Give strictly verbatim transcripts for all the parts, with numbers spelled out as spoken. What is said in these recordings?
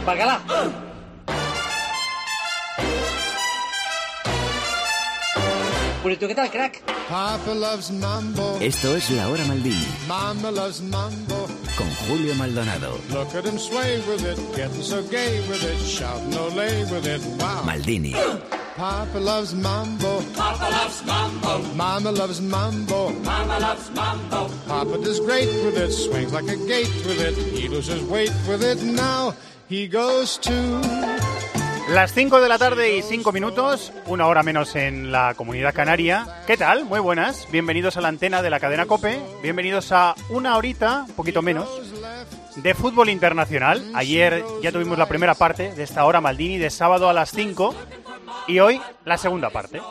Bacalá. Purito, ¿qué tal, crack? Papa loves mambo. Esto es La Hora Maldini. Mama loves mambo. Con Julio Maldonado. Look at him sway with it, getting so gay with it, shouting olé with it, wow. Maldini. Papa loves mambo. Papa loves mambo. Mama loves mambo. Mama loves mambo. Papa does great with it, swings like a gate with it, he loses weight with it, now he goes to... Las cinco de la tarde y cinco minutos, una hora menos en la Comunidad Canaria. ¿Qué tal? Muy buenas. Bienvenidos a la antena de la cadena COPE. Bienvenidos a una horita, un poquito menos, de fútbol internacional. Ayer ya tuvimos la primera parte de esta Hora Maldini de sábado a las cinco y hoy la segunda parte.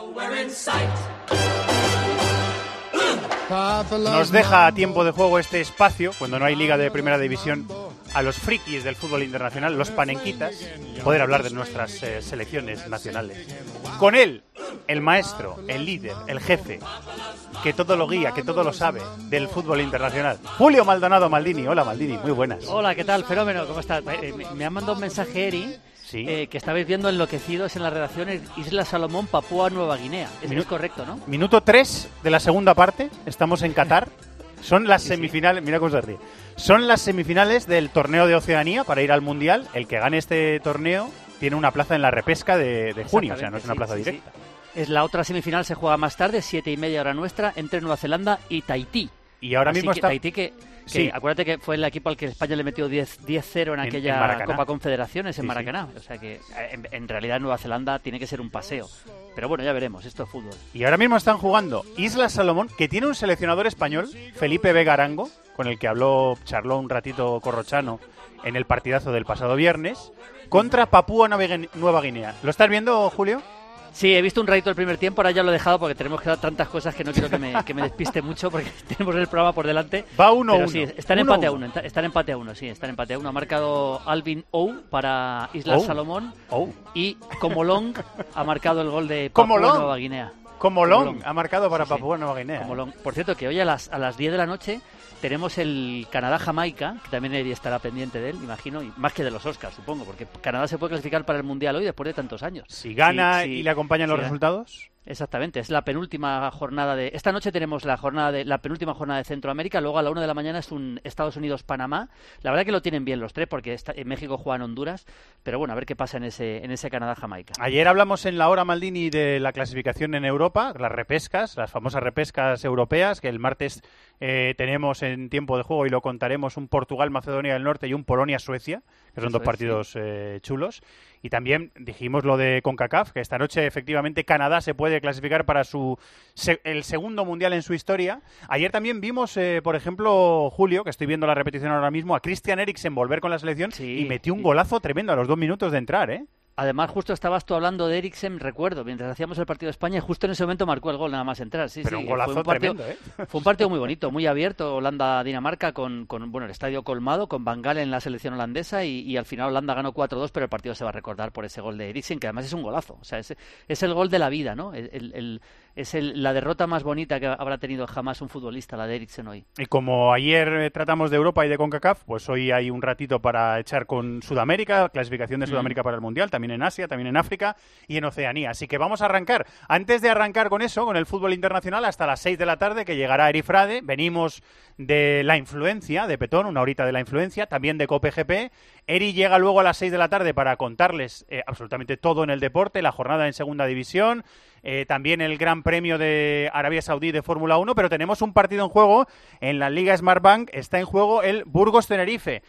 Nos deja tiempo de juego este espacio, cuando no hay liga de primera división, a los frikis del fútbol internacional, los panenquitas, poder hablar de nuestras eh, selecciones nacionales. Con él, el maestro, el líder, el jefe, que todo lo guía, que todo lo sabe del fútbol internacional. Julio Maldonado Maldini. Hola, Maldini, muy buenas. Hola, ¿qué tal? Fenómeno, ¿cómo estás? Eh, me, me ha mandado un mensaje Eri, sí. eh, que estabais viendo enloquecidos en las redacciones Isla Salomón, Papúa Nueva Guinea. Es, Minu- es correcto, ¿no? Minuto tres de la segunda parte, estamos en Qatar. Son las Sí, semifinales, mira cómo se ríe. Son las semifinales del torneo de Oceanía para ir al Mundial. El que gane este torneo tiene una plaza en la repesca de, de junio, o sea, no es una sí, plaza sí, directa. sí. Es la otra semifinal, se juega más tarde, siete y media hora nuestra, entre Nueva Zelanda y Tahití. Y ahora Así mismo que está... Tahití que, que Sí. acuérdate que fue el equipo al que España le metió diez cero en En- aquella en Maracaná. Copa Confederaciones en Sí, Maracaná. O sea que en, en realidad Nueva Zelanda tiene que ser un paseo. Pero bueno, ya veremos, esto es fútbol. Y ahora mismo están jugando Isla Salomón, que tiene un seleccionador español, Felipe Vega Arango, con el que habló, charló un ratito Corrochano en el partidazo del pasado viernes, contra Papúa Nueva Guinea. ¿Lo estás viendo, Julio? Sí, he visto un ratito el primer tiempo, ahora ya lo he dejado porque tenemos que dar tantas cosas que no quiero que me, que me despiste mucho porque tenemos el programa por delante. Va uno a Pero uno. sí, están Uno a empate a uno. uno, están empate a uno, sí, están empate a uno. Ha marcado Alvin Ou para Islas Oh. Salomón Oh. y Comolong ha marcado el gol de Papúa Comolong. Nueva Guinea. Comolong Comolong. ha marcado para Sí, sí. Papúa Nueva Guinea. Comolong. Por cierto, que hoy a las, a las diez de la noche tenemos el Canadá-Jamaica, que también Eri estará pendiente de él, imagino, y más que de los Oscars, supongo, porque Canadá se puede clasificar para el Mundial hoy después de tantos años. Si gana Sí, sí, y le acompañan los sí, resultados... Exactamente, es la penúltima jornada de... Esta noche tenemos la jornada de la penúltima jornada de Centroamérica, luego a la una de la mañana es un Estados Unidos-Panamá. La verdad que lo tienen bien los tres porque está, en México juegan Honduras, pero bueno, a ver qué pasa en ese, en ese Canadá-Jamaica. Ayer hablamos en la hora Maldini de la clasificación en Europa, las repescas, las famosas repescas europeas, que el martes eh, tenemos en tiempo de juego y lo contaremos, un Portugal-Macedonia del Norte y un Polonia-Suecia, que son Eso dos es, partidos sí. eh, chulos. Y también dijimos lo de CONCACAF, que esta noche efectivamente Canadá se puede clasificar para su se, el segundo mundial en su historia. Ayer también vimos, eh, por ejemplo, Julio, que estoy viendo la repetición ahora mismo, a Christian Eriksen volver con la selección Sí, y metió un sí. golazo tremendo a los dos minutos de entrar, ¿eh? Además, justo estabas tú hablando de Eriksen, recuerdo, mientras hacíamos el partido de España, y justo en ese momento marcó el gol nada más entrar. Sí, Pero sí, un golazo fue un partido, tremendo, ¿eh? Fue un partido muy bonito, muy abierto, Holanda-Dinamarca, con, con bueno, el estadio colmado, con Van Gaal en la selección holandesa, y, y al final Holanda ganó cuatro dos, pero el partido se va a recordar por ese gol de Eriksen, que además es un golazo. O sea, es, es el gol de la vida, ¿no? El, el, el, es el, la derrota más bonita que habrá tenido jamás un futbolista, la de Eriksen hoy. Y como ayer eh, tratamos de Europa y de CONCACAF, pues hoy hay un ratito para echar con Sudamérica, clasificación de Sudamérica mm. para el Mundial, también en Asia, también en África y en Oceanía. Así que vamos a arrancar. Antes de arrancar con eso, con el fútbol internacional, hasta las seis de la tarde, que llegará Eri Frade. Venimos de la influencia, de Petón, una horita de la influencia, también de COPE G P. Eri llega luego a las seis de la tarde para contarles eh, absolutamente todo en el deporte, la jornada en segunda división, eh, también el Gran Premio de Arabia Saudí de Fórmula uno, pero tenemos un partido en juego en la Liga Smartbank, está en juego el Burgos Tenerife.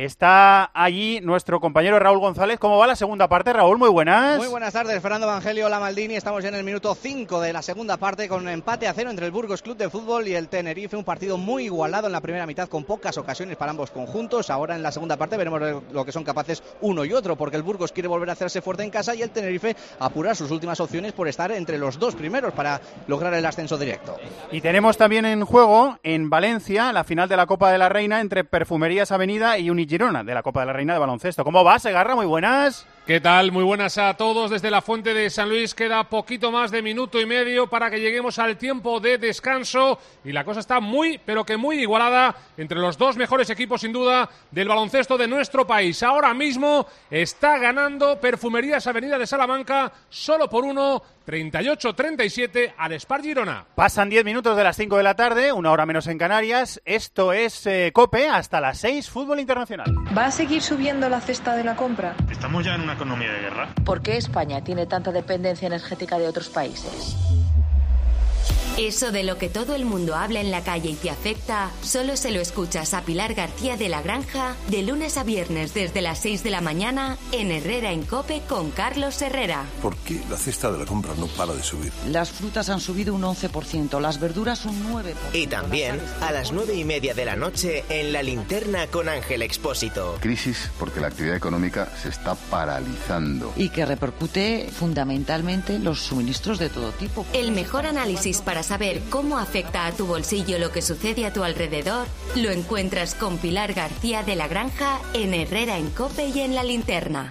Está allí nuestro compañero Raúl González. ¿Cómo va la segunda parte, Raúl? Muy buenas. Muy buenas tardes, Fernando Evangelio, hola Maldini. Estamos ya en el minuto cinco de la segunda parte con un empate a cero entre el Burgos Club de Fútbol y el Tenerife. Un partido muy igualado en la primera mitad con pocas ocasiones para ambos conjuntos. Ahora en la segunda parte veremos lo que son capaces uno y otro, porque el Burgos quiere volver a hacerse fuerte en casa y el Tenerife apurar sus últimas opciones por estar entre los dos primeros para lograr el ascenso directo. Y tenemos también en juego en Valencia la final de la Copa de la Reina entre Perfumerías Avenida y Girona de la Copa de la Reina de baloncesto. ¿Cómo va, Segarra? Muy buenas. ¿Qué tal? Muy buenas a todos. Desde la Fuente de San Luis queda poquito más de minuto y medio para que lleguemos al tiempo de descanso y la cosa está muy, pero que muy igualada entre los dos mejores equipos, sin duda, del baloncesto de nuestro país. Ahora mismo está ganando Perfumerías Avenida de Salamanca solo por uno, treinta y ocho a treinta y siete al Spar Girona. Pasan diez minutos de las cinco de la tarde, una hora menos en Canarias. Esto es eh, COPE hasta las seis, Fútbol Internacional. ¿Va a seguir subiendo la cesta de la compra? Estamos ya en una economía de guerra. ¿Por qué España tiene tanta dependencia energética de otros países? Eso de lo que todo el mundo habla en la calle y te afecta, solo se lo escuchas a Pilar García de la Granja de lunes a viernes desde las seis de la mañana en Herrera en COPE con Carlos Herrera. ¿Por qué la cesta de la compra no para de subir? Las frutas han subido un once por ciento, las verduras un nueve por ciento. Y también a las nueve y media de la noche en La Linterna con Ángel Expósito. Crisis porque la actividad económica se está paralizando. Y que repercute fundamentalmente en los suministros de todo tipo. El mejor análisis para saber cómo afecta a tu bolsillo lo que sucede a tu alrededor, lo encuentras con Pilar García de la Granja en Herrera en COPE y en La Linterna.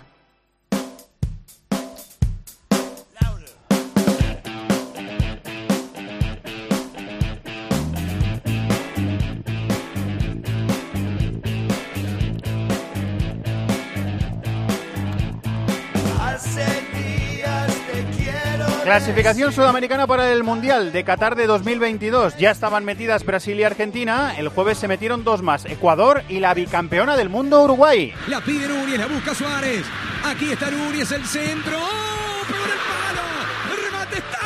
Clasificación sudamericana para el Mundial de Qatar de dos mil veintidós. Ya estaban metidas Brasil y Argentina. El jueves se metieron dos más, Ecuador y la bicampeona del mundo, Uruguay. La pide Núñez, la busca Suárez. Aquí está Núñez, el centro. ¡Oh! ¡Pegó en el palo! ¡El remate está!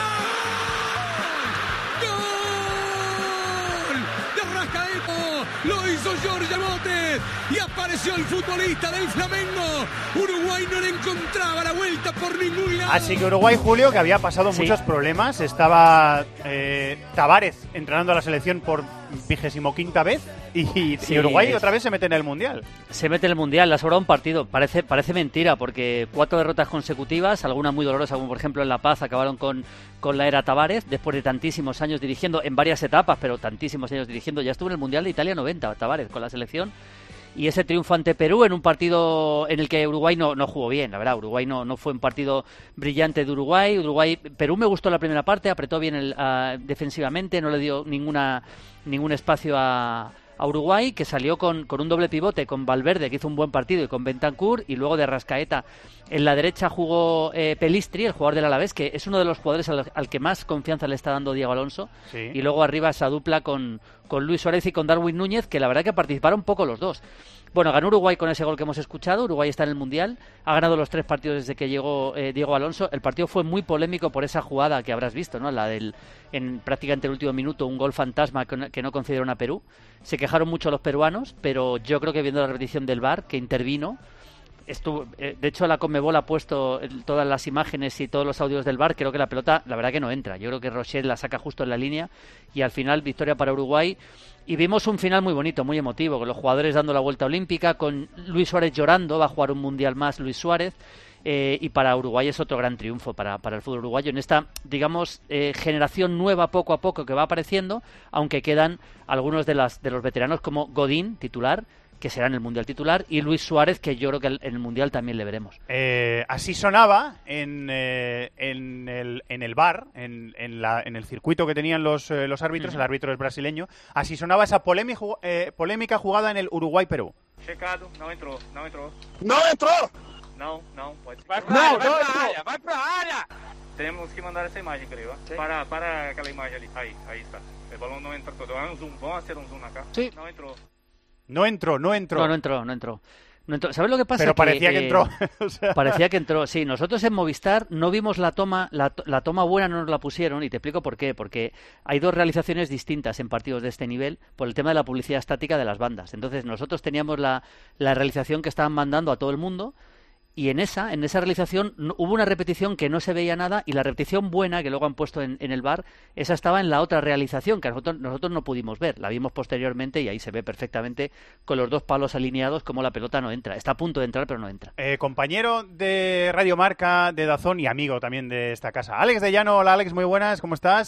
¡Gol! De Rascaeta. Lo hizo Jorge Botes. Y apareció el futbolista del Flamengo. Uruguay no le encontraba la vuelta por ningún lado. Así que Uruguay, Julio, que había pasado sí. muchos problemas. Estaba eh, Tavares entrenando a la selección por vigésimo quinta vez. Y, sí, y Uruguay es... otra vez se mete en el Mundial. Se mete en el Mundial, le ha sobrado un partido. Parece, parece mentira, porque cuatro derrotas consecutivas, algunas muy dolorosas, como por ejemplo en La Paz, acabaron con, con la era Tavares, después de tantísimos años dirigiendo, en varias etapas, pero tantísimos años dirigiendo. Ya estuvo en el Mundial de Italia noventa, Tavares, con la selección. Y ese triunfo ante Perú en un partido en el que Uruguay no, no jugó bien, la verdad. Uruguay no, no fue un partido brillante de Uruguay. Uruguay Perú me gustó la primera parte, apretó bien el, uh, defensivamente, no le dio ninguna ningún espacio a, a Uruguay, que salió con, con un doble pivote, con Valverde, que hizo un buen partido, y con Bentancur, y luego de Rascaeta. En la derecha jugó eh, Pelistri, el jugador del Alavés, que es uno de los jugadores al, al que más confianza le está dando Diego Alonso. Sí. Y luego arriba esa dupla con, con Luis Suárez y con Darwin Núñez, que la verdad que participaron poco los dos. Bueno, ganó Uruguay con ese gol que hemos escuchado. Uruguay está en el Mundial. Ha ganado los tres partidos desde que llegó eh, Diego Alonso. El partido fue muy polémico por esa jugada que habrás visto, ¿no? La del, en prácticamente el último minuto, un gol fantasma que, que no concedieron a Perú. Se quejaron mucho los peruanos, pero yo creo que viendo la repetición del V A R, que intervino, estuvo, eh, de hecho la Conmebol ha puesto todas las imágenes y todos los audios del V A R. Creo que la pelota, la verdad que no entra. Yo creo que Rocher la saca justo en la línea y al final victoria para Uruguay. Y vimos un final muy bonito, muy emotivo, con los jugadores dando la vuelta olímpica, con Luis Suárez llorando. Va a jugar un mundial más Luis Suárez. Eh, y para Uruguay es otro gran triunfo para, para el fútbol uruguayo en esta, digamos, eh, generación nueva poco a poco que va apareciendo, aunque quedan algunos de, las, de los veteranos como Godín, titular, que será en el Mundial titular, y Luis Suárez, que yo creo que en el Mundial también le veremos. Eh, así sonaba en, eh, en, el, en el V A R, en, en, la, en el circuito que tenían los, eh, los árbitros, mm. el árbitro es brasileño, así sonaba esa polémica, eh, polémica jugada en el Uruguay-Perú. Checado, no entró, no entró. ¡No entró! No, no, pode. Vai pra área, vai pra área, vai pra área! Temos que mandar essa imagem, creio. Sí. Para, para aquela imagem ali. Aí, aí está. El balón no entra todo. Vamos, zoom, vamos a hacer un zoom acá. Sí. No entró. No entró, no entró. No, no entró, no entró. No entró. ¿Sabes lo que pasa? Pero parecía que, que entró. Eh, o sea... Parecía que entró, sí. Nosotros en Movistar no vimos la toma, la, la toma buena no nos la pusieron, y te explico por qué. Porque hay dos realizaciones distintas en partidos de este nivel por el tema de la publicidad estática de las bandas. Entonces nosotros teníamos la, la realización que estaban mandando a todo el mundo, y en esa, en esa realización no, hubo una repetición que no se veía nada, y la repetición buena que luego han puesto en, en el V A R, esa estaba en la otra realización que nosotros, nosotros no pudimos ver, la vimos posteriormente y ahí se ve perfectamente con los dos palos alineados como la pelota no entra, está a punto de entrar pero no entra. Eh, compañero de Radio Marca, de Dazón y amigo también de esta casa, Alex de Llano. Hola Alex, muy buenas, ¿cómo estás?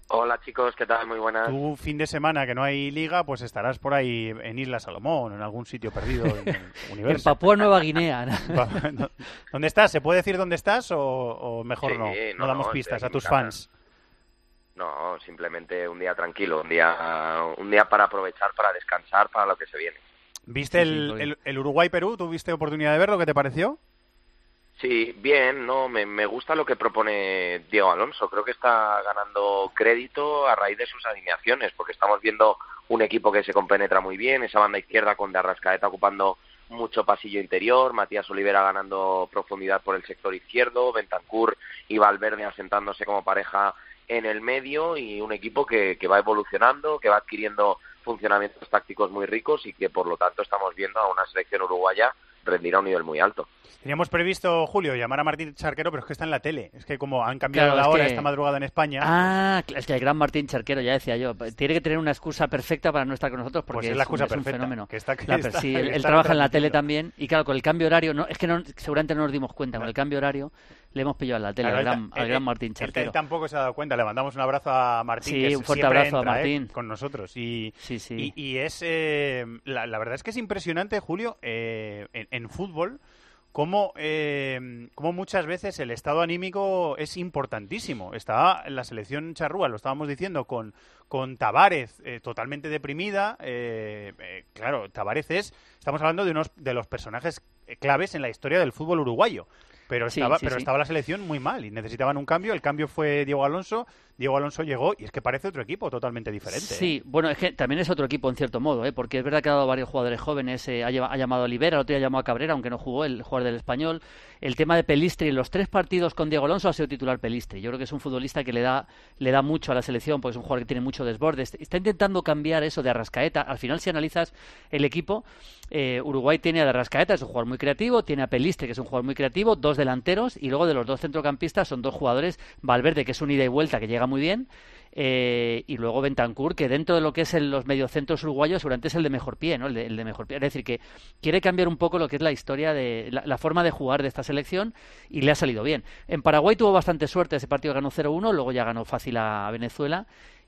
Hola chicos, ¿qué tal? Muy buenas. Tu fin de semana que no hay liga, pues estarás por ahí en Isla Salomón, en algún sitio perdido en el universo. En Papúa Nueva Guinea. ¿Dónde estás? ¿Se puede decir dónde estás o, o mejor sí, no? No, no damos no, pistas a tus casa. fans. No, simplemente un día tranquilo, un día, un día para aprovechar, para descansar, para lo que se viene. ¿Viste sí, el, sí, el, el Uruguay-Perú? ¿Tuviste oportunidad de verlo? ¿Qué te pareció? Sí, bien, no, me, me gusta lo que propone Diego Alonso. Creo que está ganando crédito a raíz de sus alineaciones, porque estamos viendo un equipo que se compenetra muy bien, esa banda izquierda con De Arrascaeta ocupando mucho pasillo interior, Matías Olivera ganando profundidad por el sector izquierdo, Bentancur y Valverde asentándose como pareja en el medio, y un equipo que, que va evolucionando, que va adquiriendo funcionamientos tácticos muy ricos y que por lo tanto estamos viendo a una selección uruguaya rendir a un nivel muy alto. Teníamos previsto, Julio, llamar a Martín Charquero, pero es que está en la tele. Es que como han cambiado claro, la hora que... esta madrugada en España... Ah, es que el gran Martín Charquero, ya decía yo, tiene que tener una excusa perfecta para no estar con nosotros, porque pues es, la excusa es, un, es un fenómeno. Que está, que la, está, sí, que él, está él trabaja en la tele también, y claro, con el cambio horario, no, es que no, seguramente no nos dimos cuenta, con el cambio horario le hemos pillado en la tele, claro, al, gran, él, al gran Martín Charquero. Él, él tampoco se ha dado cuenta, le mandamos un abrazo a Martín, sí, que un fuerte siempre abrazo entra, a Martín. Eh, con nosotros. Y, sí, sí. y, y es, eh, la, la verdad es que es impresionante, Julio, eh, en, en fútbol, Cómo, eh, cómo muchas veces el estado anímico es importantísimo. Estaba en la selección charrúa, lo estábamos diciendo, con, con Tavares eh, totalmente deprimida. Eh, eh, claro, Tavares es, estamos hablando de unos de los personajes claves en la historia del fútbol uruguayo. Pero estaba, sí, sí, pero sí. estaba la selección muy mal y necesitaban un cambio. El cambio fue Diego Alonso. Diego Alonso llegó y es que parece otro equipo totalmente diferente. Sí, ¿eh? bueno, es que también es otro equipo en cierto modo, ¿eh? Porque es verdad que ha dado varios jugadores jóvenes. Eh, ha, lleva, ha llamado a Olivera, el otro día llamó a Cabrera, aunque no jugó, el jugador del Español. El tema de Pelistri, los tres partidos con Diego Alonso ha sido titular Pelistri. Yo creo que es un futbolista que le da, le da mucho a la selección, porque es un jugador que tiene mucho desborde. Está intentando cambiar eso de Arrascaeta. Al final, si analizas el equipo, eh, Uruguay tiene a Arrascaeta, es un jugador muy creativo, tiene a Pelistri, que es un jugador muy creativo, dos delanteros, y luego de los dos centrocampistas son dos jugadores, Valverde, que es un ida y vuelta, que llega muy bien, Eh, y luego Bentancur, que dentro de lo que es el, los mediocentros uruguayos seguramente es el de mejor pie, ¿no? El de, el de mejor pie. Es decir, que quiere cambiar un poco lo que es la historia de la, la forma de jugar de esta selección, y le ha salido bien. En Paraguay tuvo bastante suerte, ese partido ganó cero uno, luego ya ganó fácil a Venezuela.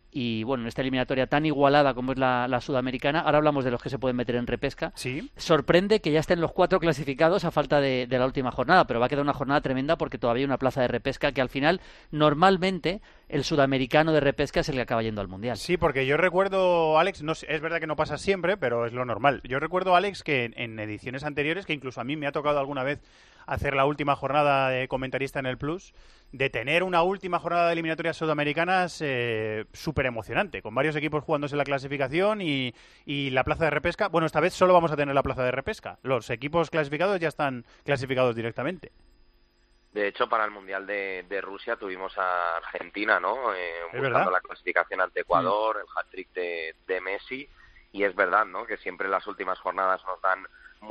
Y bueno, en esta eliminatoria tan igualada como es la, la sudamericana, ahora hablamos de los que se pueden meter en repesca. ¿Sí? Sorprende que ya estén los cuatro clasificados a falta de, de la última jornada, pero va a quedar una jornada tremenda porque todavía hay una plaza de repesca que al final, normalmente, el sudamericano de repesca es el que acaba yendo al Mundial. Sí, porque yo recuerdo, Alex, no, es verdad que no pasa siempre, pero es lo normal. Yo recuerdo, Alex, que en, en ediciones anteriores, que incluso a mí me ha tocado alguna vez hacer la última jornada de comentarista en el Plus, de tener una última jornada de eliminatorias sudamericanas eh, súper emocionante, con varios equipos jugándose la clasificación y, y la plaza de repesca. Bueno, esta vez solo vamos a tener la plaza de repesca. Los equipos clasificados ya están clasificados directamente. De hecho, para el Mundial de, de Rusia tuvimos a Argentina, ¿no? Eh, buscando verdad. la clasificación ante Ecuador, mm. el hat-trick de, de Messi, y es verdad, ¿no? Que siempre las últimas jornadas nos dan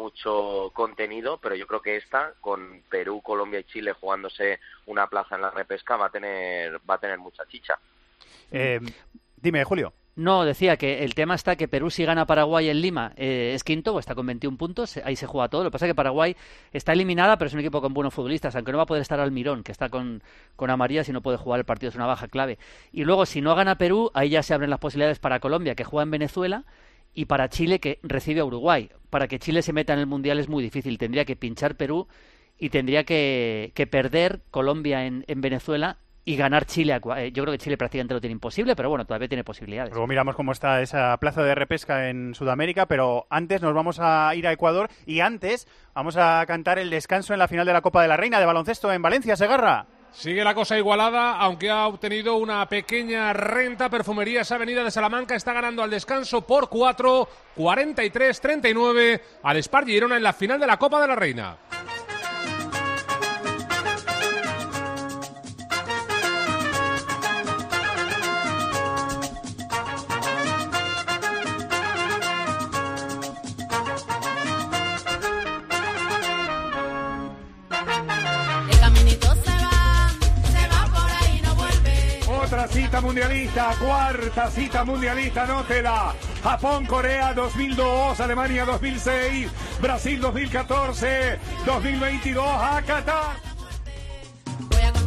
mucho contenido, pero yo creo que esta, con Perú, Colombia y Chile jugándose una plaza en la repesca, va a tener va a tener mucha chicha. Eh, dime, Julio. No, decía que el tema está que Perú, si gana Paraguay en Lima, eh, es quinto, está con veintiún puntos, ahí se juega todo. Lo que pasa es que Paraguay está eliminada, pero es un equipo con buenos futbolistas, aunque no va a poder estar Almirón, que está con, con Amarías y no puede jugar el partido, es una baja clave. Y luego, si no gana Perú, ahí ya se abren las posibilidades para Colombia, que juega en Venezuela, y para Chile, que recibe a Uruguay. Para que Chile se meta en el Mundial es muy difícil, tendría que pinchar Perú y tendría que, que perder Colombia en, en Venezuela y ganar Chile. A, yo creo que Chile prácticamente lo tiene imposible, pero bueno, todavía tiene posibilidades. Luego miramos cómo está esa plaza de repesca en Sudamérica, pero antes nos vamos a ir a Ecuador y antes vamos a cantar el descanso en la final de la Copa de la Reina de baloncesto en Valencia, Segarra. Sigue la cosa igualada, aunque ha obtenido una pequeña renta. Perfumerías Avenida de Salamanca está ganando al descanso por cuatro, cuarenta y tres treinta y nueve al Spar Girona en la final de la Copa de la Reina. Cita mundialista, cuarta cita mundialista, anótela. Japón, Corea dos mil dos, Alemania dos mil seis, Brasil dos mil catorce, dos mil veintidós a Qatar. Voy a contarle a mi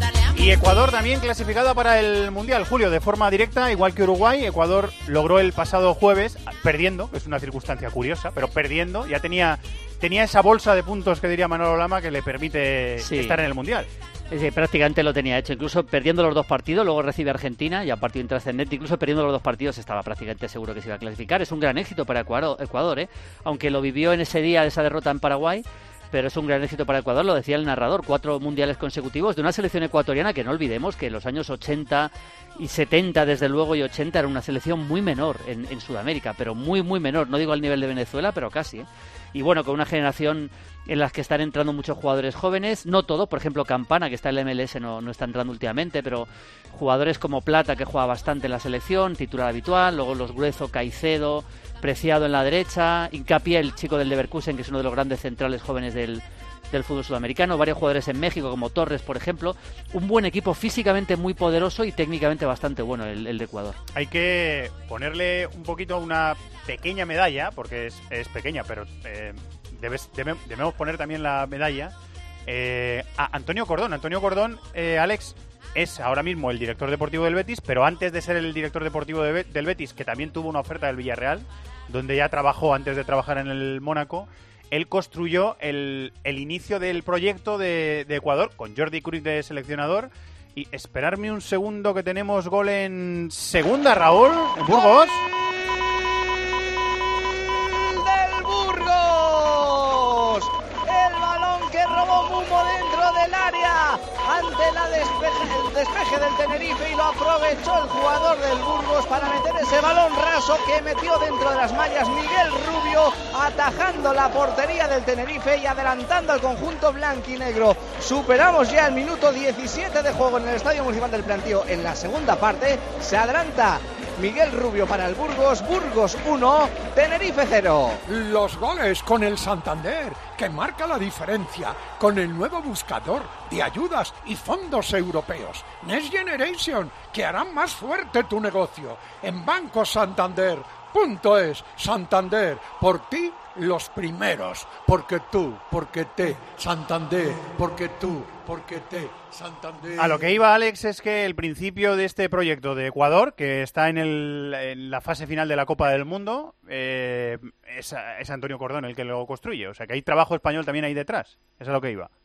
Y Ecuador también clasificada para el Mundial, Julio, de forma directa, igual que Uruguay. Ecuador logró el pasado jueves, perdiendo, es una circunstancia curiosa, pero perdiendo, ya tenía, tenía esa bolsa de puntos que diría Manolo Lama que le permite sí. estar en el Mundial. Sí, prácticamente lo tenía hecho, incluso perdiendo los dos partidos, luego recibe Argentina, ya partido intrascendente, incluso perdiendo los dos partidos estaba prácticamente seguro que se iba a clasificar. Es un gran éxito para Ecuador, Ecuador ¿eh? aunque lo vivió en ese día, esa derrota en Paraguay, pero es un gran éxito para Ecuador, lo decía el narrador, cuatro mundiales consecutivos de una selección ecuatoriana que no olvidemos que en los años ochenta y setenta, desde luego, y ochenta era una selección muy menor en, en Sudamérica, pero muy, muy menor, no digo al nivel de Venezuela, pero casi, ¿eh? Y bueno, con una generación en la que están entrando muchos jugadores jóvenes, no todos, por ejemplo Campana, que está en la M L S, no, no está entrando últimamente, pero jugadores como Plata, que juega bastante en la selección, titular habitual, luego los Gruezo, Caicedo, Preciado en la derecha, Hincapié, el chico del Leverkusen, que es uno de los grandes centrales jóvenes del, del fútbol sudamericano, varios jugadores en México, como Torres, por ejemplo. Un buen equipo, físicamente muy poderoso y técnicamente bastante bueno, el, el de Ecuador. Hay que ponerle un poquito una pequeña medalla, porque es, es pequeña, pero eh, debes, debe, debemos poner también la medalla eh, a Antonio Cordón. Antonio Cordón, eh, Alex, es ahora mismo el director deportivo del Betis, pero antes de ser el director deportivo de Be- del Betis, que también tuvo una oferta del Villarreal, donde ya trabajó antes de trabajar en el Mónaco, él construyó el, el inicio del proyecto de, de Ecuador, con Jordi Cruyff de seleccionador. Y esperarme un segundo, que tenemos gol en segunda, Raúl, en Burgos. ¡Del Burgos! El balón que robó Mumo dentro del área ante la despeje, el despeje del Tenerife, y lo aprovechó el jugador del Burgos para meter ese balón raso que metió dentro de las mallas Miguel Rubio, atajando la portería del Tenerife y adelantando al conjunto blanquinegro. Superamos ya el minuto diecisiete de juego en el Estadio Municipal del Plantío. En la segunda parte se adelanta Miguel Rubio para el Burgos. Burgos uno, Tenerife cero. Los goles con el Santander, que marca la diferencia con el nuevo buscador de ayudas y fondos europeos Next Generation, que harán más fuerte tu negocio. En Banco Santander punto es. Santander, por ti los primeros, porque tú, porque te, Santander, porque tú, porque te, Santander. A lo que iba, Alex, es que el principio de este proyecto de Ecuador, que está en, el, en la fase final de la Copa del Mundo, eh, es, es Antonio Cordón el que lo construye. O sea, que hay trabajo español también ahí detrás. Eso es a lo que iba.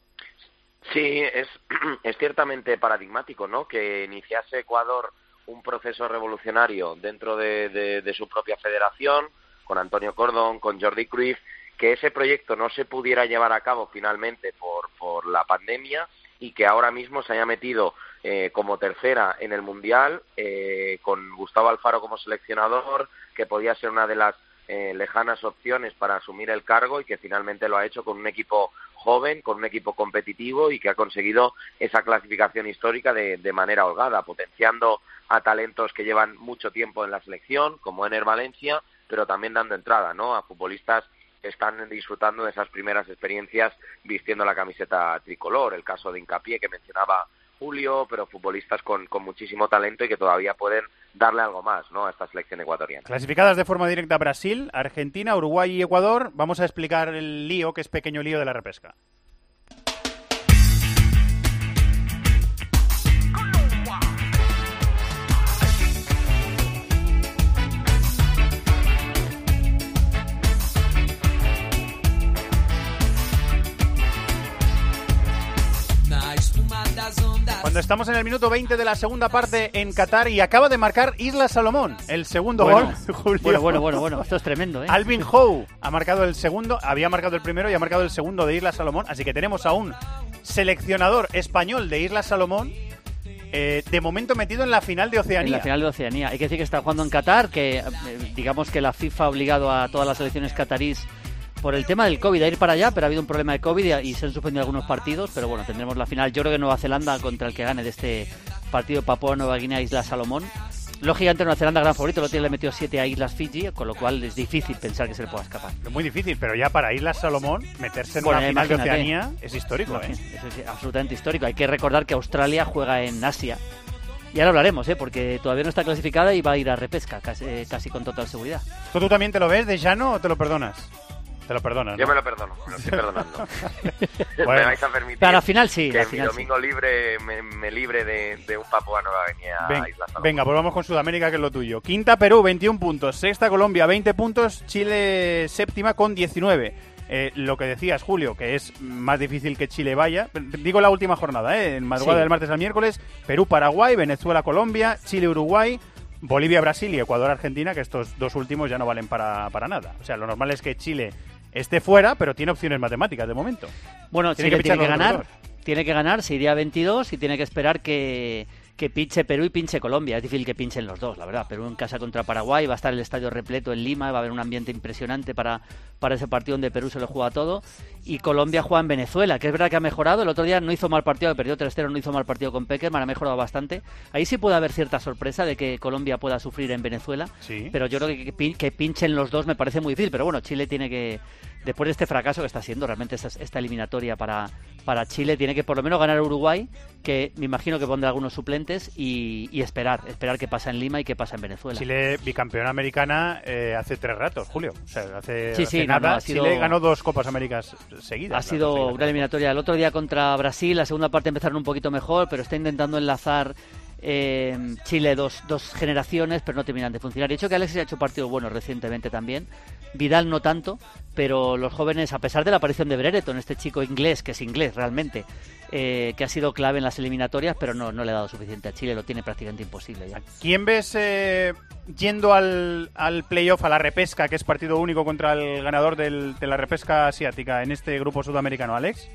Sí, es, es ciertamente paradigmático, ¿no?, que iniciase Ecuador un proceso revolucionario dentro de, de, de su propia federación, con Antonio Cordón, con Jordi Cruyff, que ese proyecto no se pudiera llevar a cabo finalmente por, por la pandemia, y que ahora mismo se haya metido eh, como tercera en el Mundial, eh, con Gustavo Alfaro como seleccionador, que podía ser una de las eh, lejanas opciones para asumir el cargo, y que finalmente lo ha hecho con un equipo joven, con un equipo competitivo, y que ha conseguido esa clasificación histórica de, de manera holgada, potenciando a talentos que llevan mucho tiempo en la selección, como Ener Valencia, pero también dando entrada, ¿no?, a futbolistas que están disfrutando de esas primeras experiencias vistiendo la camiseta tricolor. El caso de Hincapié, que mencionaba Julio, pero futbolistas con, con muchísimo talento y que todavía pueden darle algo más, ¿no?, a esta selección ecuatoriana. Clasificadas de forma directa Brasil, Argentina, Uruguay y Ecuador. Vamos a explicar el lío, que es pequeño lío, de la repesca. Cuando estamos en el minuto veinte de la segunda parte en Qatar, y acaba de marcar Islas Salomón el segundo bueno, gol, Julio. Bueno, bueno, bueno, bueno, esto es tremendo, ¿eh? Alvin Howe ha marcado el segundo, había marcado el primero y ha marcado el segundo de Islas Salomón, así que tenemos a un seleccionador español de Islas Salomón, eh, de momento metido en la final de Oceanía. En la final de Oceanía. Hay que decir que está jugando en Qatar, que eh, digamos que la FIFA ha obligado a todas las selecciones catarís por el tema del COVID a ir para allá, pero ha habido un problema de COVID y, y se han suspendido algunos partidos, pero bueno, tendremos la final. Yo creo que Nueva Zelanda contra el que gane de este partido, Papúa Nueva Guinea, Islas Salomón. Lógicamente Nueva Zelanda gran favorito, el otro día le metió siete a Islas Fiji, con lo cual es difícil pensar que se le pueda escapar. Es muy difícil, pero ya para Islas Salomón meterse en bueno, una final de imagínate. Oceanía es histórico, ¿eh? Eso es absolutamente histórico. Hay que recordar que Australia juega en Asia. Y ahora hablaremos, ¿eh? Porque todavía no está clasificada y va a ir a repesca, casi, eh, casi con total seguridad. ¿Tú, ¿Tú también te lo ves de llano o te lo perdonas? Te lo perdonas, ¿no? Yo me lo perdono, me lo estoy perdonando. Bueno. Me vais a permitir Pero al final sí, que al mi final domingo sí. libre me, me libre de, de un Papua Nueva Guinea Ven, a Isla Salomón. venga, pues vamos con Sudamérica, que es lo tuyo. Quinta Perú, veintiún puntos. Sexta Colombia, veinte puntos. Chile séptima con diecinueve. Eh, lo que decías, Julio, que es más difícil que Chile vaya. Digo la última jornada, ¿eh? En madrugada Sí. del martes al miércoles. Perú, Paraguay, Venezuela, Colombia, Chile, Uruguay, Bolivia, Brasil y Ecuador, Argentina, que estos dos últimos ya no valen para, para nada. O sea, lo normal es que Chile esté fuera, pero tiene opciones matemáticas de momento. Bueno, Tiene Chile que tiene pichar que los ganar, otros dos. tiene que ganar, se iría a veintidós y tiene que esperar que, que pinche Perú y pinche Colombia. Es difícil que pinchen los dos, la verdad. Perú en casa contra Paraguay, va a estar el estadio repleto en Lima, va a haber un ambiente impresionante para, para ese partido donde Perú se lo juega todo. Y Colombia juega en Venezuela, que es verdad que ha mejorado. El otro día no hizo mal partido, perdió tres cero, no hizo mal partido con Peckerman, ha mejorado bastante. Ahí sí puede haber cierta sorpresa de que Colombia pueda sufrir en Venezuela. Sí. Pero yo creo que, que, que pinchen los dos me parece muy difícil. Pero bueno, Chile tiene que, después de este fracaso que está siendo realmente esta, esta eliminatoria para, para Chile, tiene que por lo menos ganar a Uruguay, que me imagino que pondrá algunos suplentes, y, y esperar, esperar qué pasa en Lima y qué pasa en Venezuela. Chile, bicampeona americana, eh, hace tres ratos, Julio. O sea, hace, Sí, sí, hace no, nada. no, ha sido- Chile ganó dos Copas Américas seguidas. Ha sido Claro, sí, una eliminatoria. El otro día contra Brasil, la segunda parte empezaron un poquito mejor, pero está intentando enlazar eh, Chile dos, dos generaciones, pero no terminan de funcionar. De hecho que Alexis ha hecho partidos buenos recientemente también. Vidal no tanto, pero los jóvenes, a pesar de la aparición de Brereton, este chico inglés, que es inglés realmente, eh, que ha sido clave en las eliminatorias, pero no, no le ha dado suficiente a Chile, lo tiene prácticamente imposible ya. ¿Quién ves eh, yendo al, al playoff, a la repesca, que es partido único contra el ganador del, de la repesca asiática en este grupo sudamericano, Alex?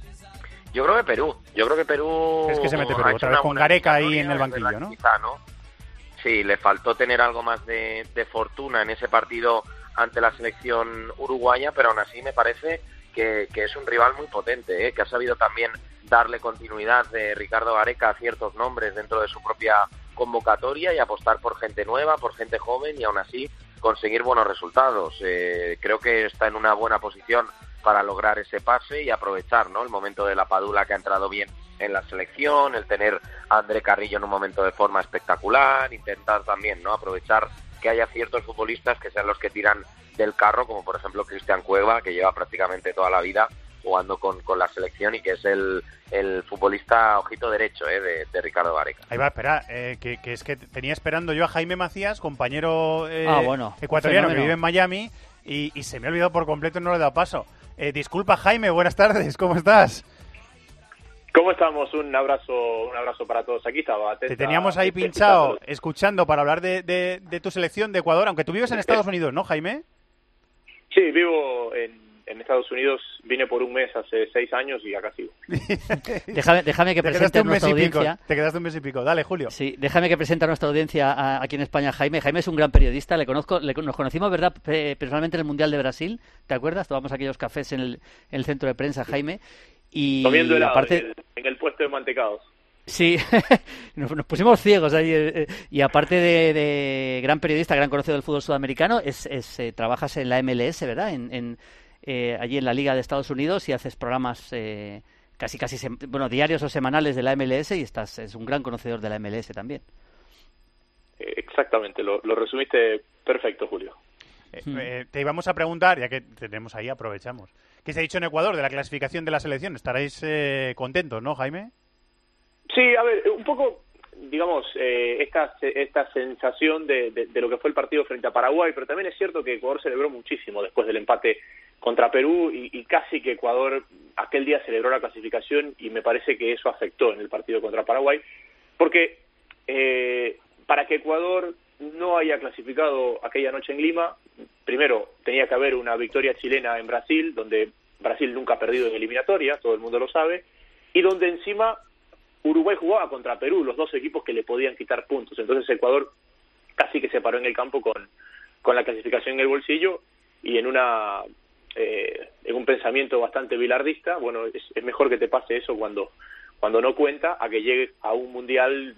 Yo creo que Perú. Yo creo que Perú. Es que se mete ha Perú, hecho otra vez una con buena Gareca ahí eliminatoria, en el es banquillo, verdad ¿no? que quizá, ¿no? Sí, le faltó tener algo más de, de fortuna en ese partido ante la selección uruguaya, pero aún así me parece que, que es un rival muy potente, ¿eh? Que ha sabido también darle continuidad de Ricardo Gareca a ciertos nombres dentro de su propia convocatoria y apostar por gente nueva, por gente joven y aún así conseguir buenos resultados. Eh, creo que está en una buena posición para lograr ese pase y aprovechar, ¿no?, el momento de la Padula, que ha entrado bien en la selección, el tener a André Carrillo en un momento de forma espectacular, intentar también, ¿no?, aprovechar que haya ciertos futbolistas que sean los que tiran del carro, como por ejemplo Cristian Cueva, que lleva prácticamente toda la vida jugando con, con la selección y que es el, el futbolista ojito derecho eh, de, de Ricardo Gareca. Ahí va, espera, eh, que, que es que tenía esperando yo a Jaime Macías, compañero eh, Ah, bueno, ecuatoriano que fenómeno. vive en Miami, y, y se me ha olvidado por completo y no le he dado paso. Eh, disculpa, Jaime, buenas tardes, ¿cómo estás? ¿Cómo estamos? Un abrazo, un abrazo para todos. Aquí estaba. Atenta, Te teníamos ahí escuchando. pinchado, escuchando para hablar de, de, de tu selección de Ecuador, aunque tú vives en Estados Unidos, ¿no, Jaime? Sí, vivo en, en Estados Unidos. Vine por un mes hace seis años y acá sigo. Déjame, déjame que Te presente quedaste a un mes nuestra y pico, audiencia. te quedaste un mes y pico. Dale, Julio. Sí, déjame que presente a nuestra audiencia a- aquí en España, Jaime. Jaime es un gran periodista, le conozco, le, nos conocimos, ¿verdad?, Pe- personalmente en el Mundial de Brasil, ¿te acuerdas? Tomamos aquellos cafés en el, en el centro de prensa, Jaime. Y Comiendo helado aparte, en, el, en el puesto de mantecados. sí, nos, nos pusimos ciegos ahí. eh, eh, y aparte de, de gran periodista, gran conocido del fútbol sudamericano, es, es eh, trabajas en la M L S, ¿verdad? En, en, eh, allí en la Liga de Estados Unidos, y haces programas eh, casi casi sem- bueno diarios o semanales de la M L S, y estás es un gran conocedor de la M L S también. Eh, exactamente, lo, lo resumiste perfecto, Julio. Eh, eh, te íbamos a preguntar, ya que tenemos ahí, aprovechamos. ¿Qué se ha dicho en Ecuador de la clasificación de la selección? Estaréis eh, contentos, ¿no, Jaime? Sí, a ver, un poco, digamos, eh, esta, esta sensación de, de, de lo que fue el partido frente a Paraguay, pero también es cierto que Ecuador celebró muchísimo después del empate contra Perú y, y casi que Ecuador aquel día celebró la clasificación, y me parece que eso afectó en el partido contra Paraguay, porque eh, para que Ecuador no haya clasificado aquella noche en Lima, primero tenía que haber una victoria chilena en Brasil, donde Brasil nunca ha perdido en eliminatoria, todo el mundo lo sabe, y donde encima Uruguay jugaba contra Perú, los dos equipos que le podían quitar puntos. Entonces Ecuador casi que se paró en el campo con, con la clasificación en el bolsillo, y en una eh, en un pensamiento bastante bilardista, bueno, es, es mejor que te pase eso cuando, cuando no cuenta, a que llegues a un mundial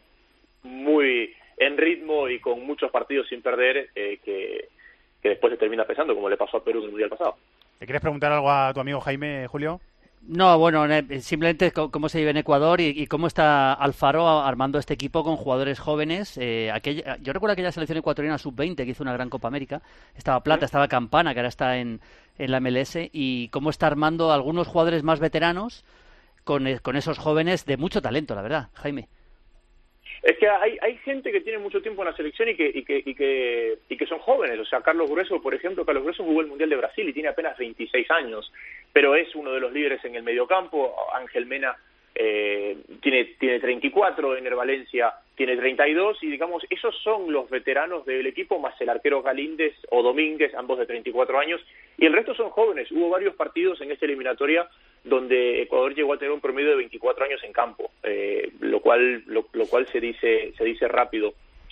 muy en ritmo y con muchos partidos sin perder, eh, que, que después se termina pesando, como le pasó a Perú en el mundial pasado. ¿Le quieres preguntar algo a tu amigo Jaime, Julio? No, bueno, simplemente cómo se vive en Ecuador y, y cómo está Alfaro armando este equipo con jugadores jóvenes. Eh, aquella, yo recuerdo aquella selección ecuatoriana sub veinte que hizo una gran Copa América. Estaba Plata, estaba Campana, que ahora está en, en la M L S, y cómo está armando algunos jugadores más veteranos con, con esos jóvenes de mucho talento, la verdad, Jaime. Es que hay, hay gente que tiene mucho tiempo en la selección y que, y que y que y que son jóvenes. O sea, Carlos Grueso, por ejemplo, Carlos Grueso jugó el Mundial de Brasil y tiene apenas veintiséis años, pero es uno de los líderes en el mediocampo. Ángel Mena eh, tiene tiene treinta y cuatro, Ener Valencia tiene treinta y dos, y digamos, esos son los veteranos del equipo, más el arquero Galíndez o Domínguez, ambos de treinta y cuatro años, y el resto son jóvenes. Hubo varios partidos en esta eliminatoria donde Ecuador llegó a tener un promedio de veinticuatro años en campo, eh, lo cual lo, lo cual se dice se dice rápido.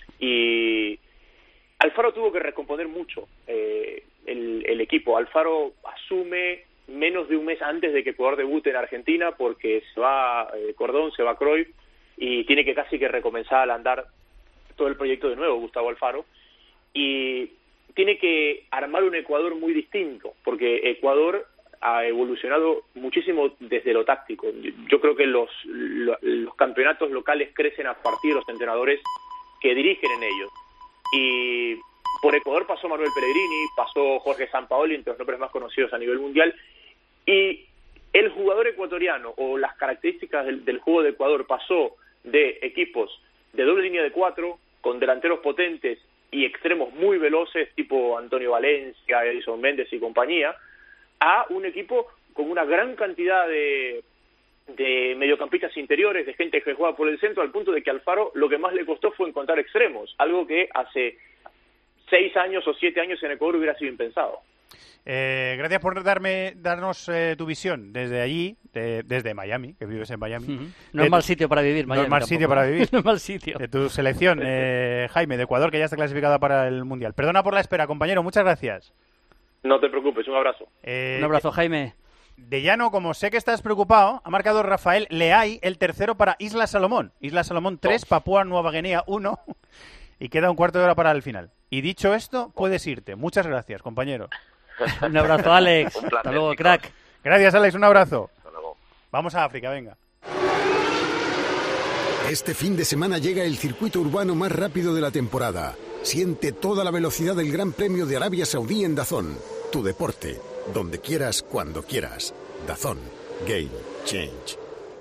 Y Alfaro tuvo que recomponer mucho eh, el, el equipo. Alfaro asume menos de un mes antes de que Ecuador debute en Argentina, porque se va eh, Cordón, se va Cruyff, y tiene que casi que recomenzar al andar todo el proyecto de nuevo, Gustavo Alfaro, y tiene que armar un Ecuador muy distinto, porque Ecuador ha evolucionado muchísimo desde lo táctico. Yo creo que los, los, los campeonatos locales crecen a partir de los entrenadores que dirigen en ellos. Y por Ecuador pasó Manuel Pellegrini, pasó Jorge Sampaoli, entre los nombres más conocidos a nivel mundial, y el jugador ecuatoriano, o las características del, del juego de Ecuador, pasó de equipos de doble línea de cuatro, con delanteros potentes y extremos muy veloces, tipo Antonio Valencia, Edison Méndez y compañía, a un equipo con una gran cantidad de, de mediocampistas interiores, de gente que juega por el centro, al punto de que Alfaro lo que más le costó fue encontrar extremos, algo que hace seis años o siete años en Ecuador hubiera sido impensado. Eh, gracias por darme darnos eh, tu visión desde allí, de, desde Miami, que vives en Miami. Uh-huh. No de, es mal sitio para vivir, Miami. No es mal tampoco, sitio para vivir. No es mal sitio. De tu selección, eh, Jaime, de Ecuador, que ya está clasificada para el Mundial. Perdona por la espera, compañero, muchas gracias. No te preocupes, un abrazo. Eh, un abrazo, Jaime. De llano, como sé que estás preocupado, ha marcado Rafael Leay el tercero para Isla Salomón. Isla Salomón tres, oh. Papúa Nueva Guinea uno, y queda un cuarto de hora para el final. Y dicho esto, puedes irte. Muchas gracias, compañero. Un abrazo, Alex. Un placer, hasta luego, chicos. crack. Gracias, Alex, un abrazo. Hasta luego. Vamos a África, venga. Este fin de semana llega el circuito urbano más rápido de la temporada. Siente toda la velocidad del Gran Premio de Arabia Saudí en DAZN. Tu deporte, donde quieras, cuando quieras. DAZN. Game Change.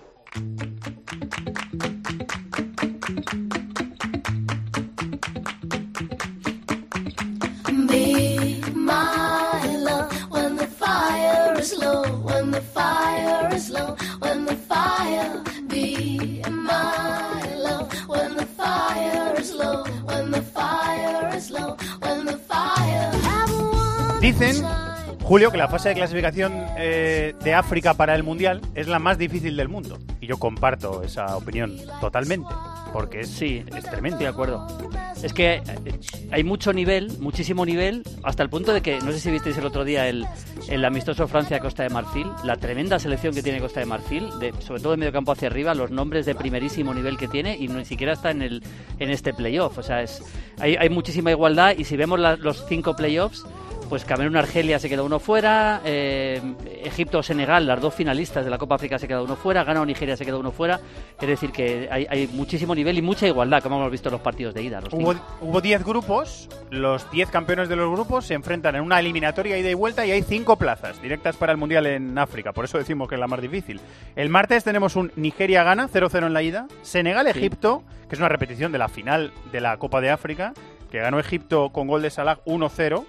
Be my love when the fire is low, when the fire is low, when the fire. Be my love when the fire is low, when the fire is low, when the fire. Dicen, Julio, que la fase de clasificación eh, de África para el Mundial es la más difícil del mundo. Y yo comparto esa opinión totalmente, porque es, sí, es tremendo. Estoy de acuerdo. Es que hay mucho nivel, muchísimo nivel, hasta el punto de que, no sé si visteis el otro día el, el amistoso Francia-Costa de Marfil, la tremenda selección que tiene Costa de Marfil, de, sobre todo de medio campo hacia arriba, los nombres de primerísimo nivel que tiene, y ni siquiera está en el en este playoff. O sea, es hay, hay muchísima igualdad, y si vemos la, los cinco playoffs, pues Camerún-Argelia se queda uno fuera, eh, Egipto-Senegal, las dos finalistas de la Copa África, se queda uno fuera, Ghana o Nigeria se queda uno fuera. Es decir, que hay, hay muchísimo nivel y mucha igualdad, como hemos visto en los partidos de ida. Los hubo, hubo diez grupos, los diez campeones de los grupos se enfrentan en una eliminatoria ida y vuelta, y hay cinco plazas directas para el Mundial en África, por eso decimos que es la más difícil. El martes tenemos un Nigeria-Ghana, cero cero en la ida, Senegal-Egipto, sí, que es una repetición de la final de la Copa de África, que ganó Egipto con gol de Salah uno cero.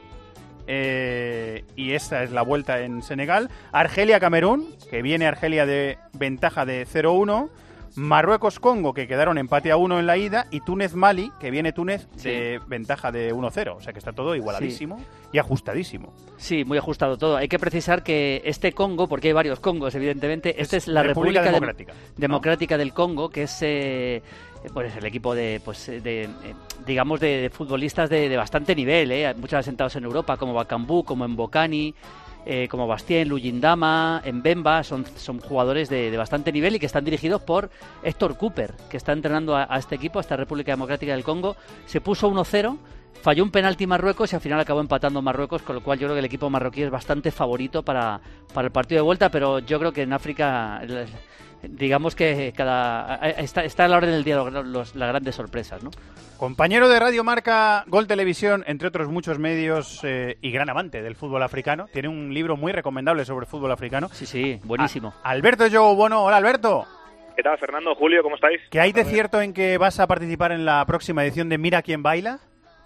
Eh, y esta es la vuelta en Senegal. Argelia-Camerún, que viene Argelia de ventaja de cero uno. Marruecos-Congo, que quedaron empate a uno en la ida. Y Túnez-Mali, que viene Túnez de sí. ventaja de uno cero. O sea que está todo igualadísimo sí. y ajustadísimo. Sí, muy ajustado todo. Hay que precisar que este Congo, porque hay varios Congos evidentemente, esta es, es la República, República Democrática, de, Democrática ¿no? del Congo, que es... Eh, pues el equipo de, pues de, digamos, de, de futbolistas de, de bastante nivel, ¿eh? Muchos asentados en Europa, como Bakambu, como Mbokani, eh, como Bastien, Luyindama, Mbemba, son, son jugadores de, de bastante nivel y que están dirigidos por Héctor Cooper, que está entrenando a, a este equipo, a esta República Democrática del Congo. Se puso uno cero falló un penalti Marruecos y al final acabó empatando Marruecos, con lo cual yo creo que el equipo marroquí es bastante favorito para, para el partido de vuelta, pero yo creo que en África, digamos que cada está, está a la orden del día los, las grandes sorpresas, ¿no? Compañero de Radio Marca, Gol Televisión, entre otros muchos medios, eh, y gran amante del fútbol africano. Tiene un libro muy recomendable sobre fútbol africano. Sí, sí, buenísimo. A- Alberto Yogo Bono. Hola, Alberto. ¿Qué tal, Fernando? Julio, ¿cómo estáis? ¿Qué hay de cierto en que vas a participar en la próxima edición de Mira quién baila?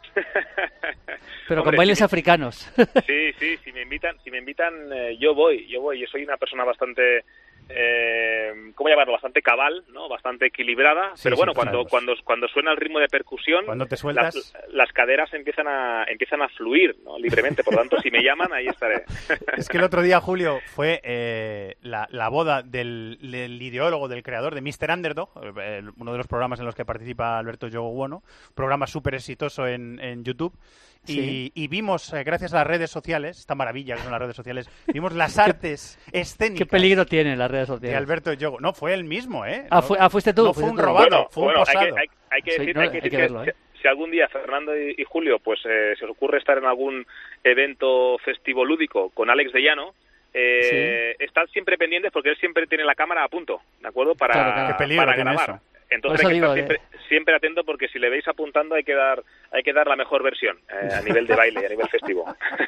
Pero Hombre, con bailes si me... africanos. Sí, sí, si me invitan, si me invitan eh, yo voy, yo voy. Yo soy una persona bastante, eh, ¿cómo llamarlo? Bastante cabal, ¿no? Bastante equilibrada. Sí, pero sí, bueno, pues cuando cuando cuando suena el ritmo de percusión, cuando te sueltas, las, las caderas empiezan a empiezan a fluir, ¿no? Libremente. Por lo tanto, si me llaman, ahí estaré. Es que el otro día, Julio, fue eh, la, la boda del, del ideólogo, del creador de míster Underdog, eh, uno de los programas en los que participa Alberto Yogo Bono, programa súper exitoso en, en YouTube. Y, Sí. y vimos, eh, gracias a las redes sociales, esta maravilla que son las redes sociales, vimos las artes escénicas. ¿Qué peligro tienen las redes sociales? De Alberto Yogo. No, fue él mismo, ¿eh? Ah, no, fue, ah fuiste tú. No fue fuiste un tú. robado, Bueno, fue un bueno, posado. hay que, hay, hay que Sí, decir, no, hay que, hay decir que que verlo, si, ¿eh? si algún día Fernando y, y Julio, pues eh, se os ocurre estar en algún evento festivo lúdico con Alex de Llano, eh, sí. Estad siempre pendientes porque él siempre tiene la cámara a punto, ¿de acuerdo? Para, claro, claro. Qué peligro para tiene grabar. Eso. Entonces hay que estar siempre, siempre atento porque si le veis apuntando hay que dar hay que dar la mejor versión eh, a nivel de baile, a nivel festivo.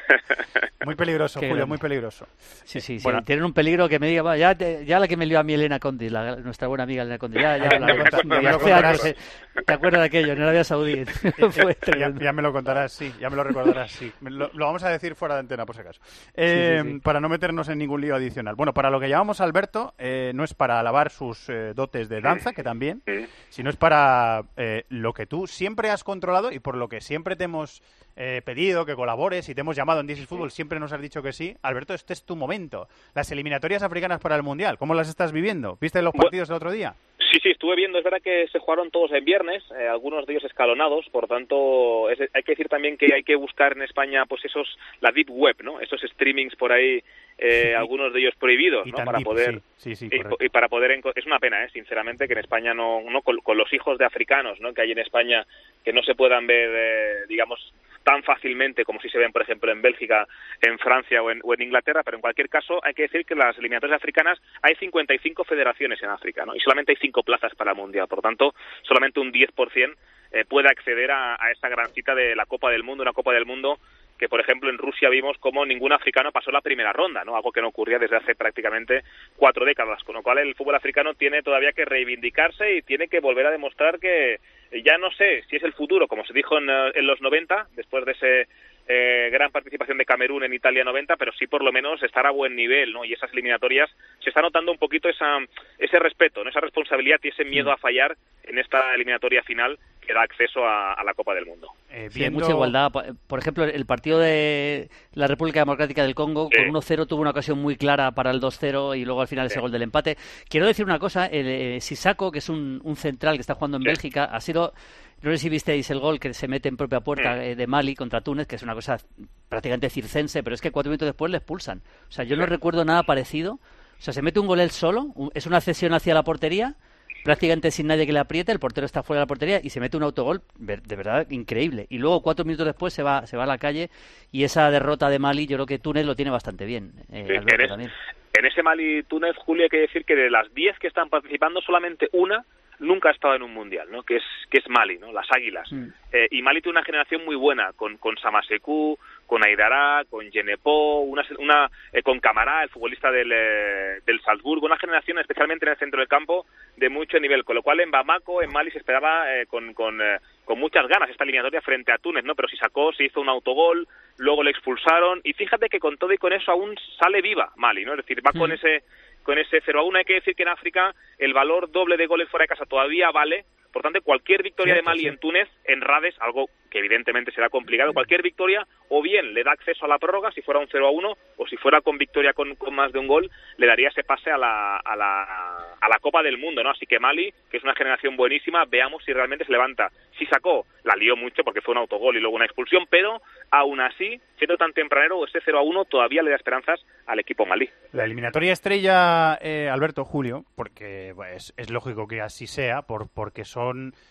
Muy peligroso, Qué Julio, grande. muy peligroso. Sí, sí, sí. Bueno. Tienen un peligro que me diga, va, ya, te, ya la que me lió a mi Elena Condi, la, nuestra buena amiga Elena Condi, ya, ya, la, me ya hace años, eh, ¿te acuerdas de aquello? En Arabia Saudí. Fue ya, ya me lo contarás, sí, ya me lo recordarás, sí. Lo, lo vamos a decir fuera de antena, por si acaso. Eh, sí, sí, sí. Para no meternos en ningún lío adicional. Bueno, para lo que llamamos a Alberto, eh, no es para alabar sus eh, dotes de danza, que también, sino es para eh, lo que tú siempre has controlado y por lo que siempre te hemos eh, pedido que colabores y te hemos llamado en This is Football, siempre nos has dicho que sí. Alberto, este es tu momento. Las eliminatorias africanas para el Mundial, ¿cómo las estás viviendo? ¿Viste los partidos el otro día? Sí, sí, estuve viendo. Es verdad que se jugaron todos en viernes, eh, algunos de ellos escalonados, por tanto, es, hay que decir también que hay que buscar en España, pues esos, la deep web, ¿no? Esos streamings por ahí, eh, sí. algunos de ellos prohibidos, ¿no? Para deep, poder, sí, sí, sí, y, y para poder, es una pena, ¿eh? Sinceramente, que en España no, no con, con los hijos de africanos, ¿no? Que hay en España, que no se puedan ver, eh, digamos, tan fácilmente como si se ven, por ejemplo, en Bélgica, en Francia o en, o en Inglaterra, pero en cualquier caso hay que decir que en las eliminatorias africanas hay cincuenta y cinco federaciones en África, ¿no? Y solamente hay cinco plazas para el Mundial, por lo tanto, solamente un diez por ciento eh, puede acceder a, a esa gran cita de la Copa del Mundo, una Copa del Mundo que, por ejemplo, en Rusia vimos como ningún africano pasó la primera ronda, ¿no? Algo que no ocurría desde hace prácticamente cuatro décadas, con lo cual el fútbol africano tiene todavía que reivindicarse y tiene que volver a demostrar que ya no sé si es el futuro, como se dijo en, en los noventa, después de ese eh, gran participación de Camerún en Italia noventa, pero sí por lo menos estar a buen nivel, ¿no? Y esas eliminatorias se está notando un poquito esa, ese respeto, ¿no? Esa responsabilidad y ese miedo a fallar en esta eliminatoria final que da acceso a, a la Copa del Mundo. Eh, viendo... Sí, hay mucha igualdad. Por ejemplo, el partido de la República Democrática del Congo, sí. con uno cero tuvo una ocasión muy clara para el dos cero y luego al final sí. ese gol del empate. Quiero decir una cosa, el eh, Sissako, que es un, un central que está jugando en sí. Bélgica, ha sido... No sé si visteis el gol que se mete en propia puerta sí. eh, de Mali contra Túnez, que es una cosa prácticamente circense, pero es que cuatro minutos después le expulsan. O sea, yo sí. no recuerdo nada parecido. O sea, se mete un gol él solo, un, es una cesión hacia la portería, prácticamente sin nadie que le apriete, el portero está fuera de la portería y se mete un autogol de verdad increíble. Y luego cuatro minutos después se va se va a la calle y esa derrota de Mali yo creo que Túnez lo tiene bastante bien. Eh, sí, Alberto, en, es, también. en ese Mali-Túnez, Julio, hay que decir que de las diez que están participando, solamente una nunca ha estado en un mundial, ¿no? Que es que es Mali, ¿no? Las Águilas. Mm. Eh, y Mali tiene una generación muy buena con con Samasekou, con Aidara, con Genepo, una, una eh, con Camará, el futbolista del eh, del Salzburgo, una generación especialmente en el centro del campo de mucho nivel, con lo cual en Bamako, en Mali se esperaba eh, con con eh, con muchas ganas esta eliminatoria frente a Túnez, ¿no? Pero si sacó, se hizo un autogol, luego le expulsaron y fíjate que con todo y con eso aún sale viva Mali, ¿no? Es decir, va mm. con ese con ese cero a uno. Hay que decir que en África el valor doble de goles fuera de casa todavía vale. Por tanto, cualquier victoria Cierto, de Mali sí. en Túnez, en Rades, algo que evidentemente será complicado, cualquier victoria o bien le da acceso a la prórroga si fuera un cero a uno o si fuera con victoria con, con más de un gol, le daría ese pase a la, a la a la Copa del Mundo, ¿no? Así que Mali, que es una generación buenísima, veamos si realmente se levanta. Si sacó, la lió mucho porque fue un autogol y luego una expulsión, pero aún así, siendo tan tempranero, ese cero a uno todavía le da esperanzas al equipo malí. La eliminatoria estrella, eh, Alberto, Julio, porque pues, es lógico que así sea, por porque son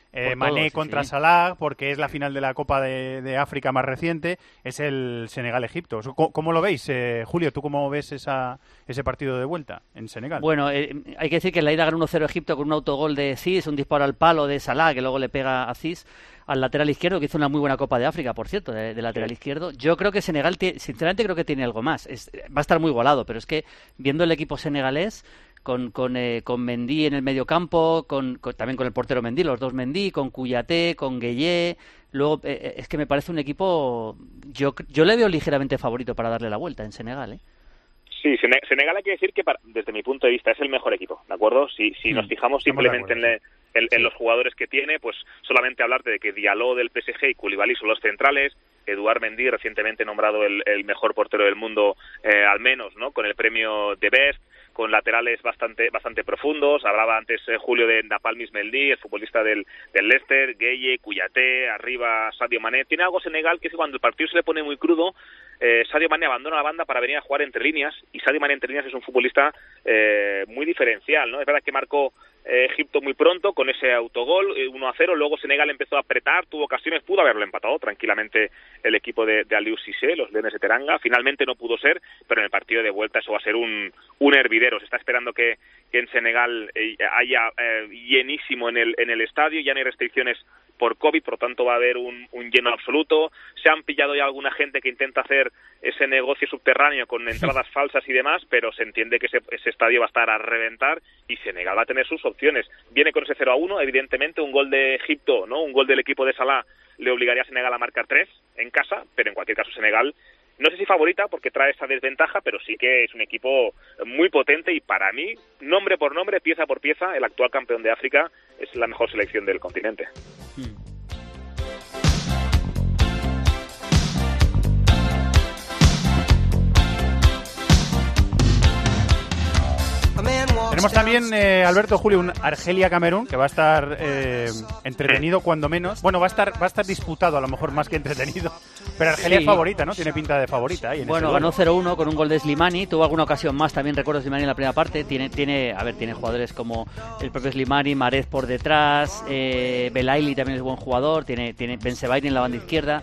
eh, Mané todo, sí, contra sí. Salah, porque es la final de la Copa de, de África más reciente, es el Senegal-Egipto. ¿Cómo, cómo lo veis, eh, Julio? ¿Tú cómo ves esa, ese partido de vuelta en Senegal? Bueno, eh, hay que decir que en la ida ganó uno cero Egipto con un autogol de Cis, un disparo al palo de Salah, que luego le pega a Cis, al lateral izquierdo, que hizo una muy buena Copa de África, por cierto, de, de lateral izquierdo. Yo creo que Senegal, t- sinceramente creo que tiene algo más. Es, va a estar muy igualado, pero es que viendo el equipo senegalés, con con, eh, con Mendy en el medio campo, con, con, también con el portero Mendy, los dos Mendy, con Kouyaté, con Gueye, luego eh, es que me parece un equipo, yo yo le veo ligeramente favorito para darle la vuelta en Senegal, ¿eh? Sí, Senegal hay que decir que para, desde mi punto de vista es el mejor equipo, ¿de acuerdo? Si, si nos fijamos simplemente en, le, en, en los jugadores que tiene, pues solamente hablarte de que Diallo del P S G y Koulibaly son los centrales, Eduard Mendy recientemente nombrado el, el mejor portero del mundo, eh, al menos, ¿no? Con el premio de Best, con laterales bastante bastante profundos. Hablaba antes eh, Julio de Nampalys Mendy, el futbolista del, del Leicester, Gueye, Kouyaté, arriba Sadio Mané. Tiene algo Senegal que es que cuando el partido se le pone muy crudo, eh, Sadio Mané abandona la banda para venir a jugar entre líneas, y Sadio Mané entre líneas es un futbolista eh, muy diferencial, ¿no? Es verdad que marcó eh, Egipto muy pronto con ese autogol, eh, uno a cero, luego Senegal empezó a apretar, tuvo ocasiones, pudo haberlo empatado tranquilamente el equipo de, de Aliou Cissé, los Leones de Teranga. Finalmente no pudo ser, pero en el partido de vuelta eso va a ser un, un hervidero. Se está esperando que, que en Senegal eh, haya eh, llenísimo en el, en el estadio, ya no hay restricciones por COVID, por lo tanto va a haber un, un lleno absoluto. Se han pillado ya alguna gente que intenta hacer ese negocio subterráneo con entradas falsas y demás, pero se entiende que ese, ese estadio va a estar a reventar y Senegal va a tener sus opciones. Viene con ese cero a uno, evidentemente un gol de Egipto, ¿no? Un gol del equipo de Salah le obligaría a Senegal a marcar tres en casa, pero en cualquier caso Senegal, no sé si favorita porque trae esa desventaja, pero sí que es un equipo muy potente y para mí, nombre por nombre, pieza por pieza, el actual campeón de África es la mejor selección del continente. Tenemos también, eh, Alberto, Julio, un Argelia-Camerún que va a estar eh, entretenido cuando menos. Bueno, va a estar va a estar disputado a lo mejor más que entretenido, pero Argelia Sí. es favorita, ¿no? Tiene pinta de favorita ahí en Bueno, ese ganó duelo. cero uno con un gol de Slimani, tuvo alguna ocasión más, también recuerdo Slimani en la primera parte, tiene, tiene a ver, tiene jugadores como el propio Slimani, Mahrez por detrás, eh, Belaili también es buen jugador, tiene, tiene Ben Sebaini en la banda izquierda,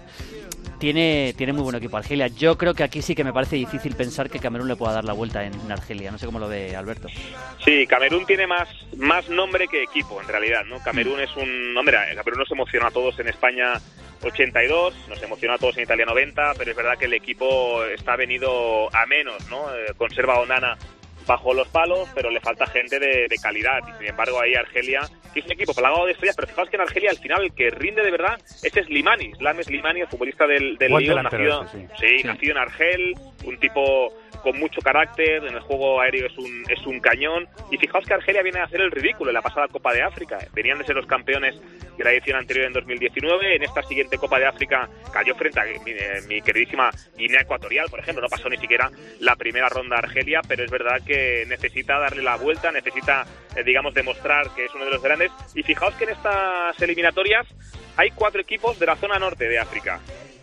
tiene, tiene muy buen equipo Argelia. Yo creo que aquí sí que me parece difícil pensar que Camerún le pueda dar la vuelta en, en Argelia, no sé cómo lo ve Alberto. Sí, Camerún tiene más más nombre que equipo, en realidad, ¿no? Camerún es un... Hombre, Camerún nos emocionó a todos en España ochenta y dos, nos emocionó a todos en Italia noventa, pero es verdad que el equipo está venido a menos, ¿no? Eh, conserva a Onana bajo los palos, pero le falta gente de, de calidad. Y sin embargo, ahí Argelia, que es un equipo plagado de estrellas, pero fijaos que en Argelia al final el que rinde de verdad es Slimani, Islam Slimani, el futbolista del, del Buen Lyon, delantero nacido, ese, sí. sí, Sí. nacido en Argel, un tipo con mucho carácter, en el juego aéreo es un es un cañón. Y fijaos que Argelia viene a hacer el ridículo en la pasada Copa de África. Venían de ser los campeones de la edición anterior en dos mil diecinueve. En esta siguiente Copa de África cayó frente a mi, eh, mi queridísima Guinea Ecuatorial, por ejemplo. No pasó ni siquiera la primera ronda Argelia, pero es verdad que necesita darle la vuelta, necesita, eh, digamos, demostrar que es uno de los grandes. Y fijaos que en estas eliminatorias hay cuatro equipos de la zona norte de África.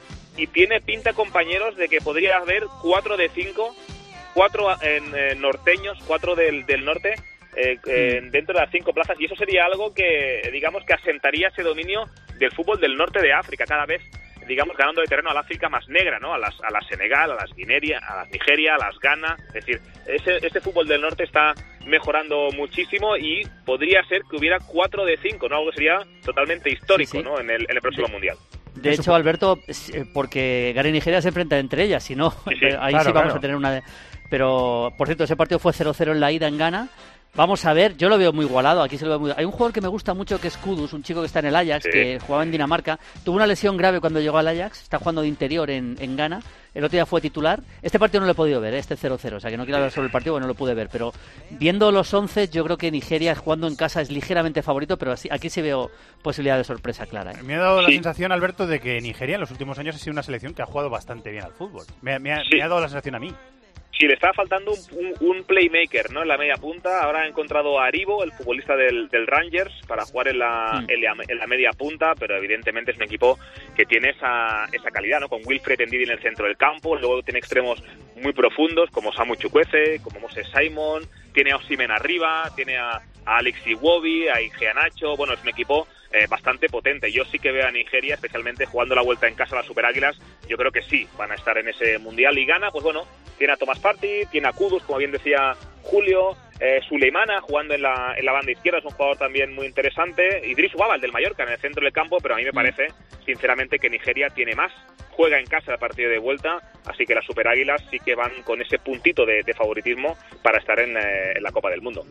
Y tiene pinta, compañeros, de que podría haber cuatro de cinco, cuatro en, en norteños, cuatro del, del norte, eh, eh, dentro de las cinco plazas. Y eso sería algo que, digamos, que asentaría ese dominio del fútbol del norte de África, cada vez, digamos, ganando de terreno a la África más negra, ¿no? A las a la Senegal, a las Guinea, a las Nigeria, a las Ghana. Es decir, ese, ese fútbol del norte está mejorando muchísimo y podría ser que hubiera cuatro de cinco, ¿no? Algo que sería totalmente histórico, Sí, sí. ¿no? En el, en el próximo Mundial. De hecho, Alberto, porque Ghana y Nigeria se enfrentan entre ellas, si no, Sí, sí. ahí Claro, sí vamos claro. a tener una... De... Pero, por cierto, ese partido fue cero cero en la ida en Ghana. Vamos a ver, yo lo veo muy igualado, aquí se lo veo muy... Hay un jugador que me gusta mucho que es Kudus, un chico que está en el Ajax, Sí. que jugaba en Dinamarca. Tuvo una lesión grave cuando llegó al Ajax, está jugando de interior en, en Ghana. El otro día fue titular. Este partido no lo he podido ver, este cero cero, o sea que no quiero hablar sobre el partido, bueno, no lo pude ver. Pero viendo los once, yo creo que Nigeria jugando en casa es ligeramente favorito, pero así, aquí sí veo posibilidad de sorpresa clara, ¿eh? Me ha dado la Sí. sensación, Alberto, de que Nigeria en los últimos años ha sido una selección que ha jugado bastante bien al fútbol. Me, me ha, Sí. me ha dado la sensación a mí. Sí, le estaba faltando un, un, un playmaker, ¿no? En la media punta. Ahora ha encontrado a Aribo, el futbolista del, del Rangers, para jugar en la, Mm. en la en la media punta, pero evidentemente es un equipo que tiene esa, esa calidad, ¿no? Con Wilfred Ndidi en el centro del campo, luego tiene extremos muy profundos como Samu Chukwueze, como Moses Simon, tiene a Osimhen arriba, tiene a, a Alex Iwobi, a Iheanacho. Bueno, es un equipo eh, bastante potente. Yo sí que veo a Nigeria, especialmente jugando la vuelta en casa a las Super Águilas, yo creo que sí van a estar en ese Mundial. Y Ghana, pues bueno, tiene a Thomas Partey, tiene a Kudus, como bien decía Julio, eh, Suleimana jugando en la, en la banda izquierda, es un jugador también muy interesante, Idris Ubaba, el del Mallorca, en el centro del campo, pero a mí me parece, sinceramente, que Nigeria tiene más, juega en casa el partido de vuelta, así que las Super Águilas sí que van con ese puntito de, de favoritismo para estar en, eh, en la Copa del Mundo.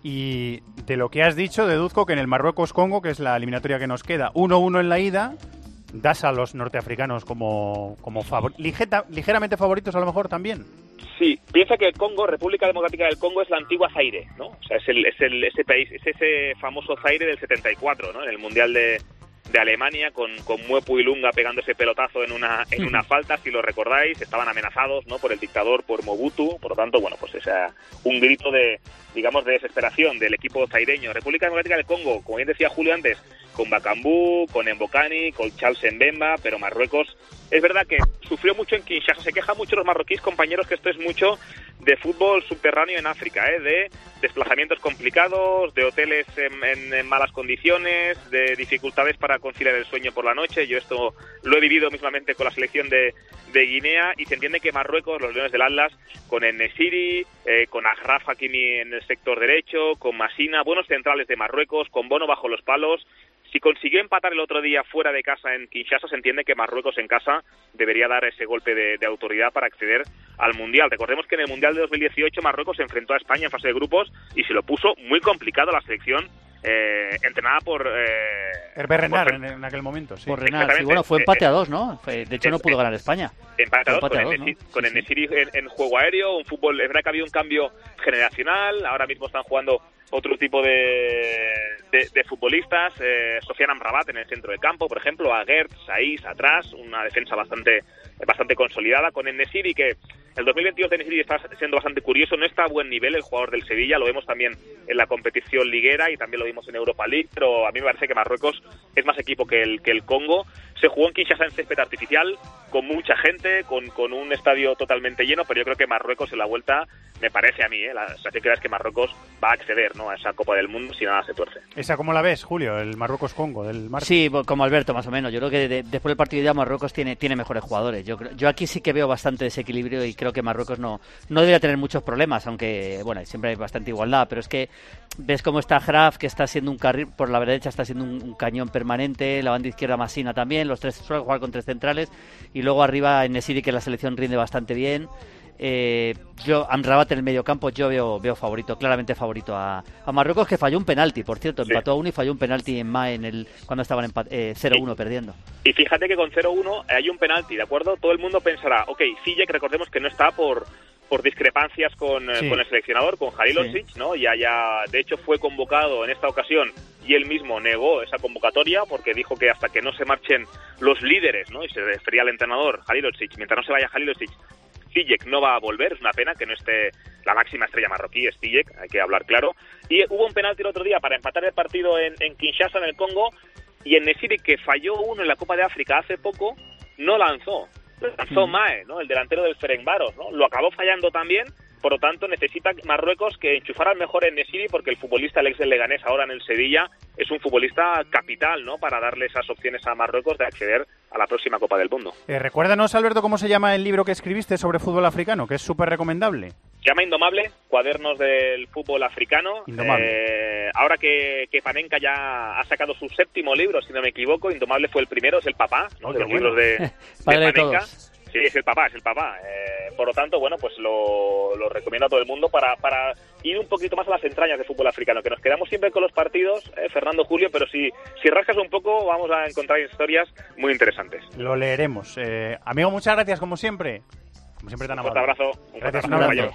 Y de lo que has dicho, deduzco que en el Marruecos-Congo, que es la eliminatoria que nos queda, uno uno en la ida, das a los norteafricanos como, como favor, ligeta, ligeramente favoritos a lo mejor también. Sí, piensa que el Congo, República Democrática del Congo, es la antigua Zaire, ¿no? O sea, es el, es el ese país, es ese famoso Zaire del setenta y cuatro, ¿no? En el Mundial de, de Alemania, con, con Mwepu Ilunga pegando ese pelotazo en una en una falta, si lo recordáis, estaban amenazados, ¿no? Por el dictador, por Mobutu, por lo tanto, bueno, pues es un grito de, digamos, de desesperación del equipo zaireño. República Democrática del Congo, como bien decía Julio antes, con Bakambu, con Mbokani, con Charles Mbemba, pero Marruecos es verdad que sufrió mucho en Kinshasa. Se quejan mucho los marroquíes, compañeros, que esto es mucho de fútbol subterráneo en África, ¿eh? De desplazamientos complicados, de hoteles en, en, en malas condiciones, de dificultades para conciliar el sueño por la noche. Yo esto lo he vivido mismamente con la selección de, de Guinea, y se entiende que Marruecos, los Leones del Atlas, con En-Nesyri, eh, con Achraf Hakimi en el sector derecho, con Masina, buenos centrales de Marruecos, con Bono bajo los palos. Si consiguió empatar el otro día fuera de casa en Kinshasa, se entiende que Marruecos en casa debería dar ese golpe de, de autoridad para acceder al Mundial. Recordemos que en el Mundial de dos mil dieciocho Marruecos se enfrentó a España en fase de grupos y se lo puso muy complicado la selección, eh, entrenada por... Eh, Hervé Renard por, en, en aquel momento, sí. Por Renard, sí, bueno, fue empate a dos, ¿no? De hecho, no pudo ganar España. Empate a dos, con, a dos, el, ¿no? con sí, En-Nesyri sí. en, en juego aéreo, un fútbol... Es verdad que había un cambio generacional, ahora mismo están jugando otro tipo de, de, de futbolistas, eh, Sofiane Amrabat en el centro del campo, por ejemplo, Aguert, Saiz atrás, una defensa bastante bastante consolidada, con En-Nesyri, que el dos mil veintidós de En-Nesyri está siendo bastante curioso, no está a buen nivel el jugador del Sevilla, lo vemos también en la competición liguera y también lo vimos en Europa League, pero a mí me parece que Marruecos es más equipo que el que el Congo. Se jugó en Kinshasa en césped artificial, con mucha gente, con, con un estadio totalmente lleno, pero yo creo que Marruecos en la vuelta, me parece a mí, ¿eh? la sensación es que Marruecos va a acceder, ¿no?, a esa Copa del Mundo si nada se tuerce. ¿Esa cómo la ves, Julio, el Marruecos-Congo del martes? Sí, como Alberto, más o menos. Yo creo que de, después del partido ya Marruecos tiene, tiene mejores jugadores. Yo, creo, yo aquí sí que veo bastante desequilibrio y creo que Marruecos no, no debería tener muchos problemas, aunque, bueno, siempre hay bastante igualdad, pero es que ves cómo está Graf, que está siendo un carril, por la derecha está siendo un, un cañón permanente, la banda izquierda Masina también, los tres suelen jugar con tres centrales, y luego arriba En-Nesyri, que la selección rinde bastante bien. Eh, yo Amrabat en el medio campo yo veo, veo favorito, claramente favorito a, a Marruecos, que falló un penalti, por cierto, sí. empató a uno y falló un penalti en Ma en el, cuando estaban empat- eh, cero uno sí. perdiendo. Y fíjate que con cero uno hay un penalti, ¿de acuerdo? Todo el mundo pensará, ok, Ziyech, recordemos que no está por por discrepancias con, sí. eh, con el seleccionador, con Halilhodžić, sí. ¿no? Ya, ya, de hecho fue convocado en esta ocasión y él mismo negó esa convocatoria porque dijo que hasta que no se marchen los líderes, ¿no? Y se refería al entrenador Halilhodžić, mientras no se vaya Halilhodžić, Ziyech no va a volver. Es una pena que no esté la máxima estrella marroquí, es Ziyech, hay que hablar claro. Y hubo un penalti el otro día para empatar el partido en, en Kinshasa, en el Congo, y En-Nesyri, que falló uno en la Copa de África hace poco, no lanzó. Lanzó mm. Mae, ¿no?, el delantero del Ferencváros, ¿no? Lo acabó fallando también. Por lo tanto, necesita Marruecos que enchufara mejor en En-Nesyri, porque el futbolista, el ex del Leganés, ahora en el Sevilla, es un futbolista capital, ¿no?, para darle esas opciones a Marruecos de acceder a la próxima Copa del Mundo. Eh, recuérdanos, Alberto, cómo se llama el libro que escribiste sobre fútbol africano, que es súper recomendable. Se llama Indomable, Cuadernos del Fútbol Africano. Indomable. Eh, ahora que, que Panenka ya ha sacado su séptimo libro, si no me equivoco, Indomable fue el primero, es el papá, ¿no?, oh, de los bueno. libros de, de Padre Panenka. De todos. Sí, es el papá, es el papá. Eh, por lo tanto, bueno, pues lo, lo recomiendo a todo el mundo para, para ir un poquito más a las entrañas del fútbol africano, que nos quedamos siempre con los partidos, eh, Fernando, Julio, pero si, si rascas un poco vamos a encontrar historias muy interesantes. Lo leeremos. Eh, amigo, muchas gracias, como siempre. Como siempre, tan amable. Un fuerte abrazo. Un gracias, fuerte abrazo, mayor.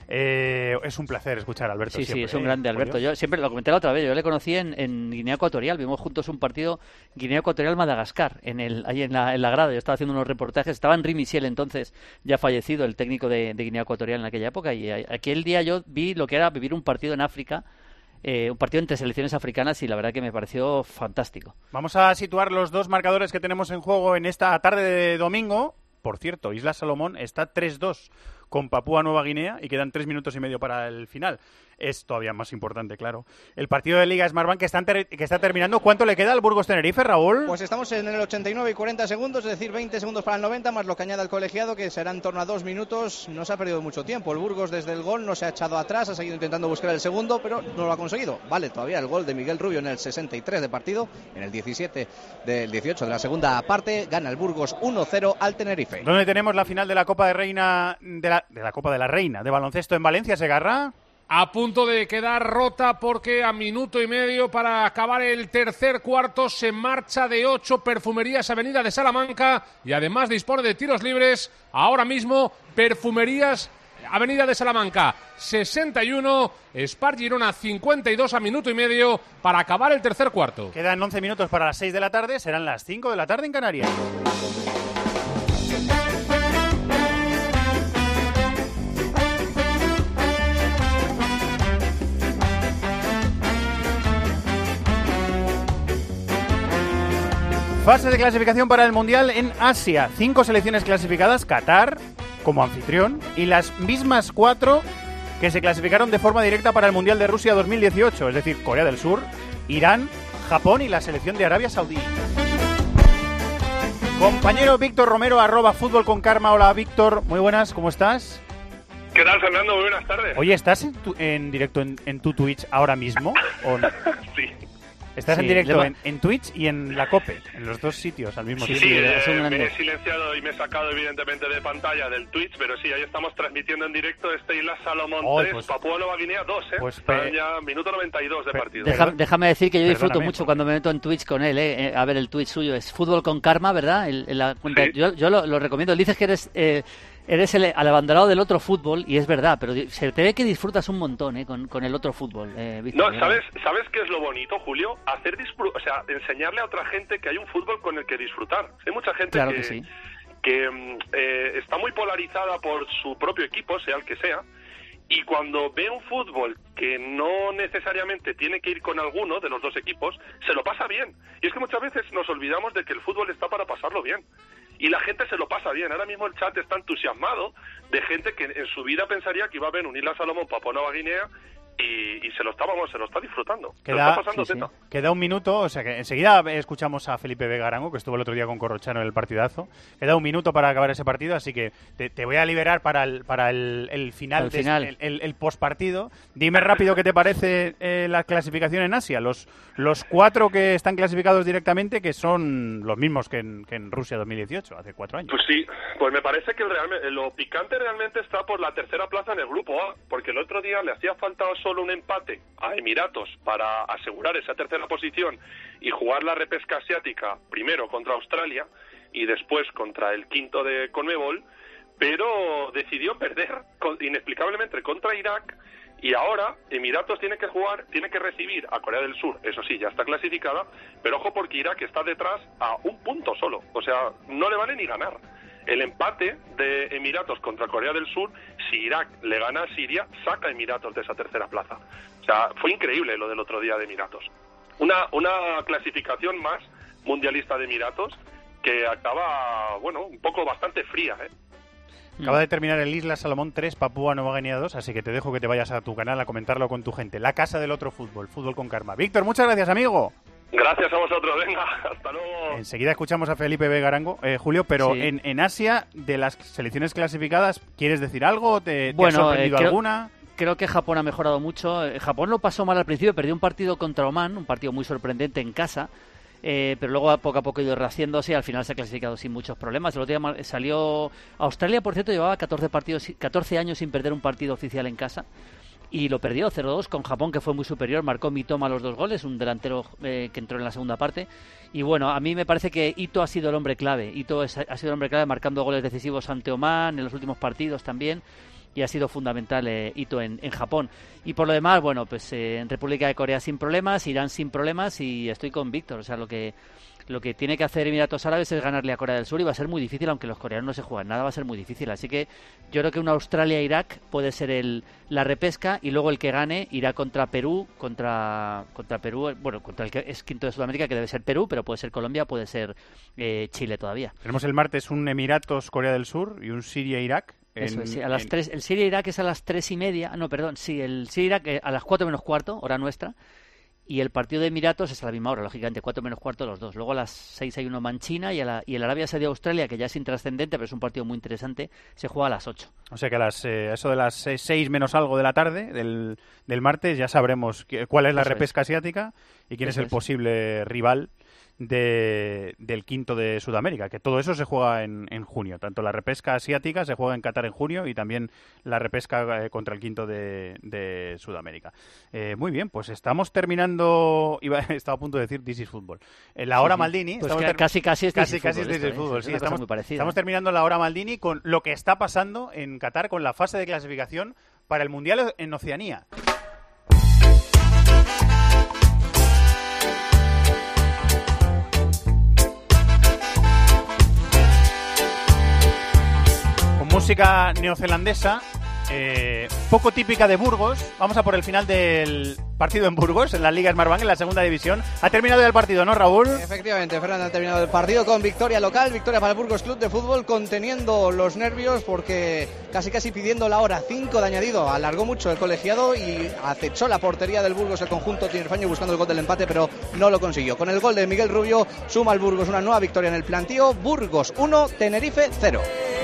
Eh, es un placer escuchar a Alberto. Sí, siempre, sí, es un ¿eh? grande Alberto. Yo siempre lo comenté la otra vez. Yo le conocí en, en Guinea Ecuatorial. Vimos juntos un partido Guinea Ecuatorial-Madagascar en el, ahí en la, en la grada. Yo estaba haciendo unos reportajes. Estaba Henri Michel, entonces ya fallecido, el técnico de, de Guinea Ecuatorial en aquella época. Y aquel día yo vi lo que era vivir un partido en África. Eh, un partido entre selecciones africanas y la verdad que me pareció fantástico. Vamos a situar los dos marcadores que tenemos en juego en esta tarde de domingo. Por cierto, Islas Salomón está tres dos con Papúa Nueva Guinea y quedan tres minutos y medio para el final. Es todavía más importante, claro. El partido de Liga Smartbank que está, ter- que está terminando. ¿Cuánto le queda al Burgos Tenerife, Raúl? Pues estamos en el ochenta y nueve y cuarenta segundos, es decir, veinte segundos para el noventa, más lo que añade el colegiado, que será en torno a dos minutos. No se ha perdido mucho tiempo. El Burgos desde el gol no se ha echado atrás, ha seguido intentando buscar el segundo, pero no lo ha conseguido. Vale, todavía el gol de Miguel Rubio en el sesenta y tres de partido, en el diecisiete del dieciocho de la segunda parte. Gana el Burgos uno cero al Tenerife. ¿Dónde tenemos la final de la Copa de Reina de la, de la Copa de la Reina de baloncesto en Valencia, Segarra? A punto de quedar rota porque a minuto y medio para acabar el tercer cuarto se marcha de ocho Perfumerías Avenida de Salamanca y además dispone de tiros libres. Ahora mismo Perfumerías Avenida de Salamanca sesenta y uno, Spar Girona cincuenta y dos a minuto y medio para acabar el tercer cuarto. Quedan once minutos para las seis de la tarde, serán las cinco de la tarde en Canarias. Fase de clasificación para el Mundial en Asia. Cinco selecciones clasificadas, Qatar como anfitrión y las mismas cuatro que se clasificaron de forma directa para el Mundial de Rusia dos mil dieciocho, es decir, Corea del Sur, Irán, Japón y la selección de Arabia Saudí. Compañero Víctor Romero, arroba Fútbol con Karma. Hola Víctor, muy buenas, ¿cómo estás? ¿Qué tal, Fernando? Muy buenas tardes. Oye, ¿estás en, tu, en directo en, en tu Twitch ahora mismo o no? Sí. Estás sí, en directo va... en, en Twitch y en la COPE, en los dos sitios al mismo sí, tiempo. Sí, es un eh, gran... me he silenciado y me he sacado evidentemente de pantalla del Twitch, pero sí, ahí estamos transmitiendo en directo este Islas Salomón oh, tres, pues, Papúa Nueva Guinea dos, ¿eh? Pues, Están ya minuto noventa y dos de partido. Deja, déjame decir que yo disfruto Perdóname. mucho cuando me meto en Twitch con él, ¿eh? A ver, el Twitch suyo es Fútbol con Karma, ¿verdad? El, el, la cuenta, sí. Yo, yo lo, lo recomiendo. Dices que eres... Eh, Eres el abanderado del otro fútbol, y es verdad, pero se te ve que disfrutas un montón ¿eh? con, con el otro fútbol. Eh, Víctor, no, ¿sabes, ¿sabes qué es lo bonito, Julio? Hacer disfr- o sea, enseñarle a otra gente que hay un fútbol con el que disfrutar. Hay mucha gente claro que, que, sí. que eh, está muy polarizada por su propio equipo, sea el que sea, y cuando ve un fútbol que no necesariamente tiene que ir con alguno de los dos equipos, se lo pasa bien. Y es que muchas veces nos olvidamos de que el fútbol está para pasarlo bien. Y la gente se lo pasa bien. Ahora mismo el chat está entusiasmado de gente que en su vida pensaría que iba a ver un Islas Salomón, Papúa Nueva Guinea, y, y se lo está, vamos, se lo está disfrutando. Queda, se lo está pasando sí, teta. Sí. Queda un minuto, o sea que enseguida escuchamos a Felipe Vega Arango, que estuvo el otro día con Corrochano en el partidazo. Queda un minuto para acabar ese partido, así que te, te voy a liberar para el, para el, el final, el, final. De, el, el, el postpartido. Dime rápido qué te parece eh, la clasificación en Asia. Los, los cuatro que están clasificados directamente, que son los mismos que en, que en Rusia dos mil dieciocho, hace cuatro años. Pues sí, pues me parece que el real, lo picante realmente está por la tercera plaza en el grupo A, porque el otro día le hacía falta solo un empate a Emiratos para asegurar esa tercera posición y jugar la repesca asiática primero contra Australia y después contra el quinto de Conmebol, pero decidió perder inexplicablemente contra Irak y ahora Emiratos tiene que jugar, tiene que recibir a Corea del Sur, eso sí, ya está clasificada, pero ojo porque Irak está detrás a un punto solo, o sea, no le vale ni ganar. El empate de Emiratos contra Corea del Sur, si Irak le gana a Siria, saca a Emiratos de esa tercera plaza. O sea, fue increíble lo del otro día de Emiratos. Una, una clasificación más mundialista de Emiratos que acaba, bueno, un poco bastante fría, ¿eh? Acaba de terminar el Islas Salomón tres, Papúa Nueva Guinea dos, así que te dejo que te vayas a tu canal a comentarlo con tu gente. La casa del otro fútbol, Fútbol con Karma. Víctor, muchas gracias, amigo. Gracias a vosotros, venga, hasta luego. Enseguida escuchamos a Felipe Vega Arango, eh, Julio, pero sí. en, en Asia, de las selecciones clasificadas, ¿quieres decir algo? ¿Te, te bueno, ha sorprendido eh, creo, alguna? Creo que Japón ha mejorado mucho. Japón lo pasó mal al principio, perdió un partido contra Oman, un partido muy sorprendente en casa, eh, pero luego poco a poco ha ido rehaciéndose y al final se ha clasificado sin muchos problemas. El otro día salió Australia, por cierto, llevaba catorce, partidos, catorce años sin perder un partido oficial en casa. Y lo perdió cero dos con Japón, que fue muy superior. Marcó Mitoma los dos goles, un delantero eh, que entró en la segunda parte. Y bueno, a mí me parece que Ito ha sido el hombre clave. Ito es, ha sido el hombre clave marcando goles decisivos ante Oman, en los últimos partidos también. Y ha sido fundamental eh, Ito en, en Japón. Y por lo demás, bueno, pues eh, en República de Corea sin problemas, Irán sin problemas. Y estoy con Víctor, o sea, lo que... Lo que tiene que hacer Emiratos Árabes es ganarle a Corea del Sur y va a ser muy difícil, aunque los coreanos no se juegan nada, va a ser muy difícil. Así que yo creo que una Australia-Irak puede ser el, la repesca y luego el que gane irá contra Perú, contra contra Perú, bueno, contra el que es quinto de Sudamérica, que debe ser Perú, pero puede ser Colombia, puede ser eh, Chile todavía. Tenemos el martes un Emiratos-Corea del Sur y un Siria-Irak. Eso en, es, sí, a las en... tres, el Siria-Irak es a las tres y media, no, perdón, sí, el Siria-Irak a las cuatro menos cuarto, hora nuestra, y el partido de Emiratos es a la misma hora, lógicamente, cuatro menos cuarto los dos. Luego a las seis hay uno Manchina y, a la, y el Arabia Saudí-Australia, que ya es intrascendente, pero es un partido muy interesante, se juega a las ocho. O sea que a las, eh, eso de las seis menos algo de la tarde del, del martes ya sabremos que, cuál es la eso repesca es. asiática y quién eso es el es. posible rival de, del quinto de Sudamérica, que todo eso se juega en, en junio, tanto la repesca asiática se juega en Qatar en junio y también la repesca eh, contra el quinto de, de Sudamérica. Eh, muy bien, pues estamos terminando, iba, estaba a punto de decir This is Football. En la hora sí, sí. Maldini, pues ter... casi casi es casi, This is casi Football, es This is Football, es sí, una estamos, muy parecida, estamos ¿eh? terminando la hora Maldini con lo que está pasando en Qatar con la fase de clasificación para el Mundial en Oceanía. Música neozelandesa, eh, poco típica de Burgos. Vamos a por el final del partido en Burgos, en la Liga Smartbank, en la segunda división. Ha terminado ya el partido, ¿no, Raúl? Efectivamente, Fernando, ha terminado el partido con victoria local, victoria para el Burgos Club de Fútbol, conteniendo los nervios porque casi casi pidiendo la hora cinco de añadido. Alargó mucho el colegiado y acechó la portería del Burgos el conjunto tinerfeño buscando el gol del empate, pero no lo consiguió. Con el gol de Miguel Rubio suma el Burgos una nueva victoria en el plantío. Burgos uno, Tenerife cero.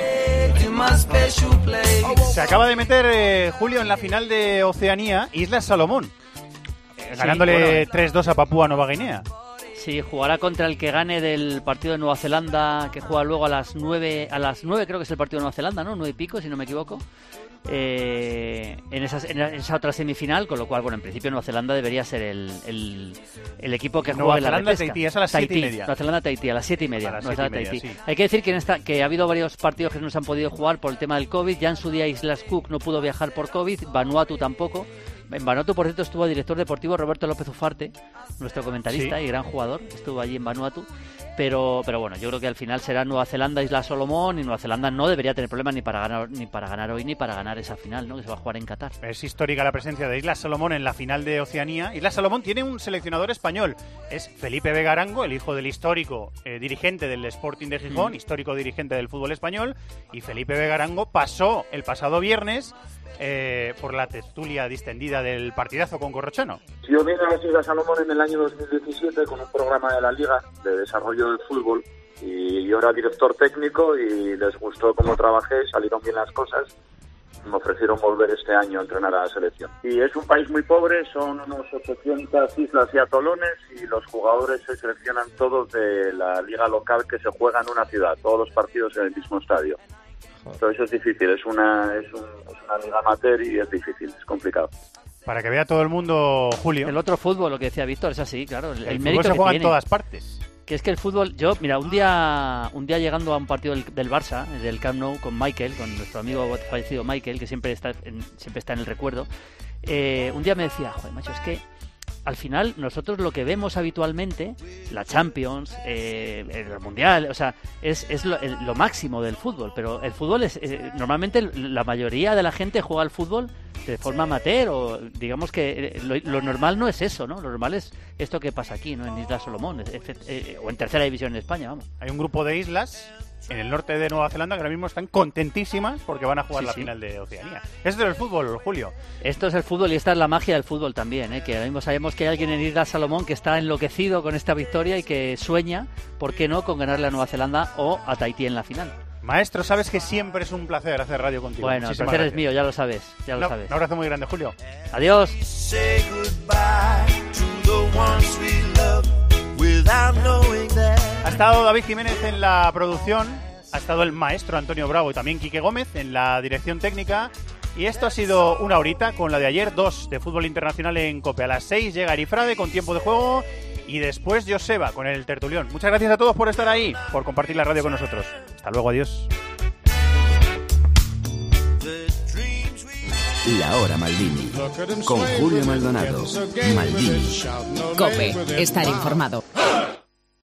Se acaba de meter eh, Julio en la final de Oceanía, Islas Salomón, eh, ganándole sí, bueno, tres dos a Papúa Nueva Guinea. Sí, jugará contra el que gane del partido de Nueva Zelanda, que juega luego a las nueve, a las nueve creo que es el partido de Nueva Zelanda, ¿no? Nueve y pico, si no me equivoco. Eh, en, esas, en esa otra semifinal, con lo cual, bueno, en principio Nueva Zelanda debería ser el, el, el equipo que juega en la repesca. Tahití es a las siete y media. Nueva Zelanda Tahití a las siete y media. A las siete y media, sí. Hay que decir que, en esta, que ha habido varios partidos que no se han podido jugar por el tema del COVID. Ya en su día Islas Cook no pudo viajar por COVID, Vanuatu tampoco. En Vanuatu, por cierto, estuvo el director deportivo Roberto López Ufarte, nuestro comentarista sí. y gran jugador, estuvo allí en Vanuatu. Pero, pero bueno, yo creo que al final será Nueva Zelanda, Isla Solomón, y Nueva Zelanda no debería tener problemas ni para ganar ni para ganar hoy ni para ganar esa final, ¿no? Que se va a jugar en Qatar. Es histórica la presencia de Isla Solomón en la final de Oceanía. Isla Solomón tiene un seleccionador español, es Felipe Vega Arango, el hijo del histórico eh, dirigente del Sporting de Gijón, mm. histórico dirigente del fútbol español, y Felipe Vega Arango pasó el pasado viernes Eh, por la tertulia distendida del partidazo con Corrochano. Yo vine a las Islas Salomón en el año dos mil diecisiete con un programa de la Liga de Desarrollo del Fútbol y yo era director técnico y les gustó cómo trabajé, salieron bien las cosas. Me ofrecieron volver este año a entrenar a la selección. Y es un país muy pobre, son unos ochocientas islas y atolones y los jugadores se seleccionan todos de la liga local que se juega en una ciudad, todos los partidos en el mismo estadio. Todo eso es difícil, es una, es, un, es una liga amateur y es difícil, es complicado. Para que vea todo el mundo, Julio. El otro fútbol, lo que decía Víctor, es así, claro. El, el, el mérito fútbol se juega que en todas partes. Que es que el fútbol, yo, mira, un día un día llegando a un partido del, del Barça, del Camp Nou, con Michael, con nuestro amigo fallecido Michael, que siempre está en, siempre está en el recuerdo, eh, un día me decía, joder, macho, es que al final nosotros lo que vemos habitualmente, la Champions, eh, el Mundial, o sea, es, es lo, el, lo máximo del fútbol, pero el fútbol es, eh, normalmente la mayoría de la gente juega al fútbol de forma amateur o digamos que lo, lo normal no es eso, ¿no? Lo normal es esto que pasa aquí, ¿no? En Islas Solomón, es, es, eh, o en tercera división en España, vamos. Hay un grupo de islas en el norte de Nueva Zelanda que ahora mismo están contentísimas porque van a jugar sí, la sí. final de Oceanía. Esto es el fútbol, Julio. Esto es el fútbol y esta es la magia del fútbol también, ¿eh? Que ahora mismo sabemos que hay alguien en Islas Salomón que está enloquecido con esta victoria y que sueña, ¿por qué no?, con ganarle a Nueva Zelanda o a Tahití en la final. Maestro, sabes que siempre es un placer hacer radio contigo. Bueno, el placer es mío, ya lo sabes, ya lo no, sabes. Un abrazo muy grande, Julio. Adiós. Ha estado David Jiménez en la producción, ha estado el maestro Antonio Bravo y también Quique Gómez en la dirección técnica. Y esto ha sido una horita con la de ayer, dos de fútbol internacional en COPE. A las seis llega Arifrade con tiempo de juego y después Joseba con el tertulión. Muchas gracias a todos por estar ahí, por compartir la radio con nosotros. Hasta luego, adiós. La Hora Maldini, con Julio Maldonado. Maldini. COPE, estar informado.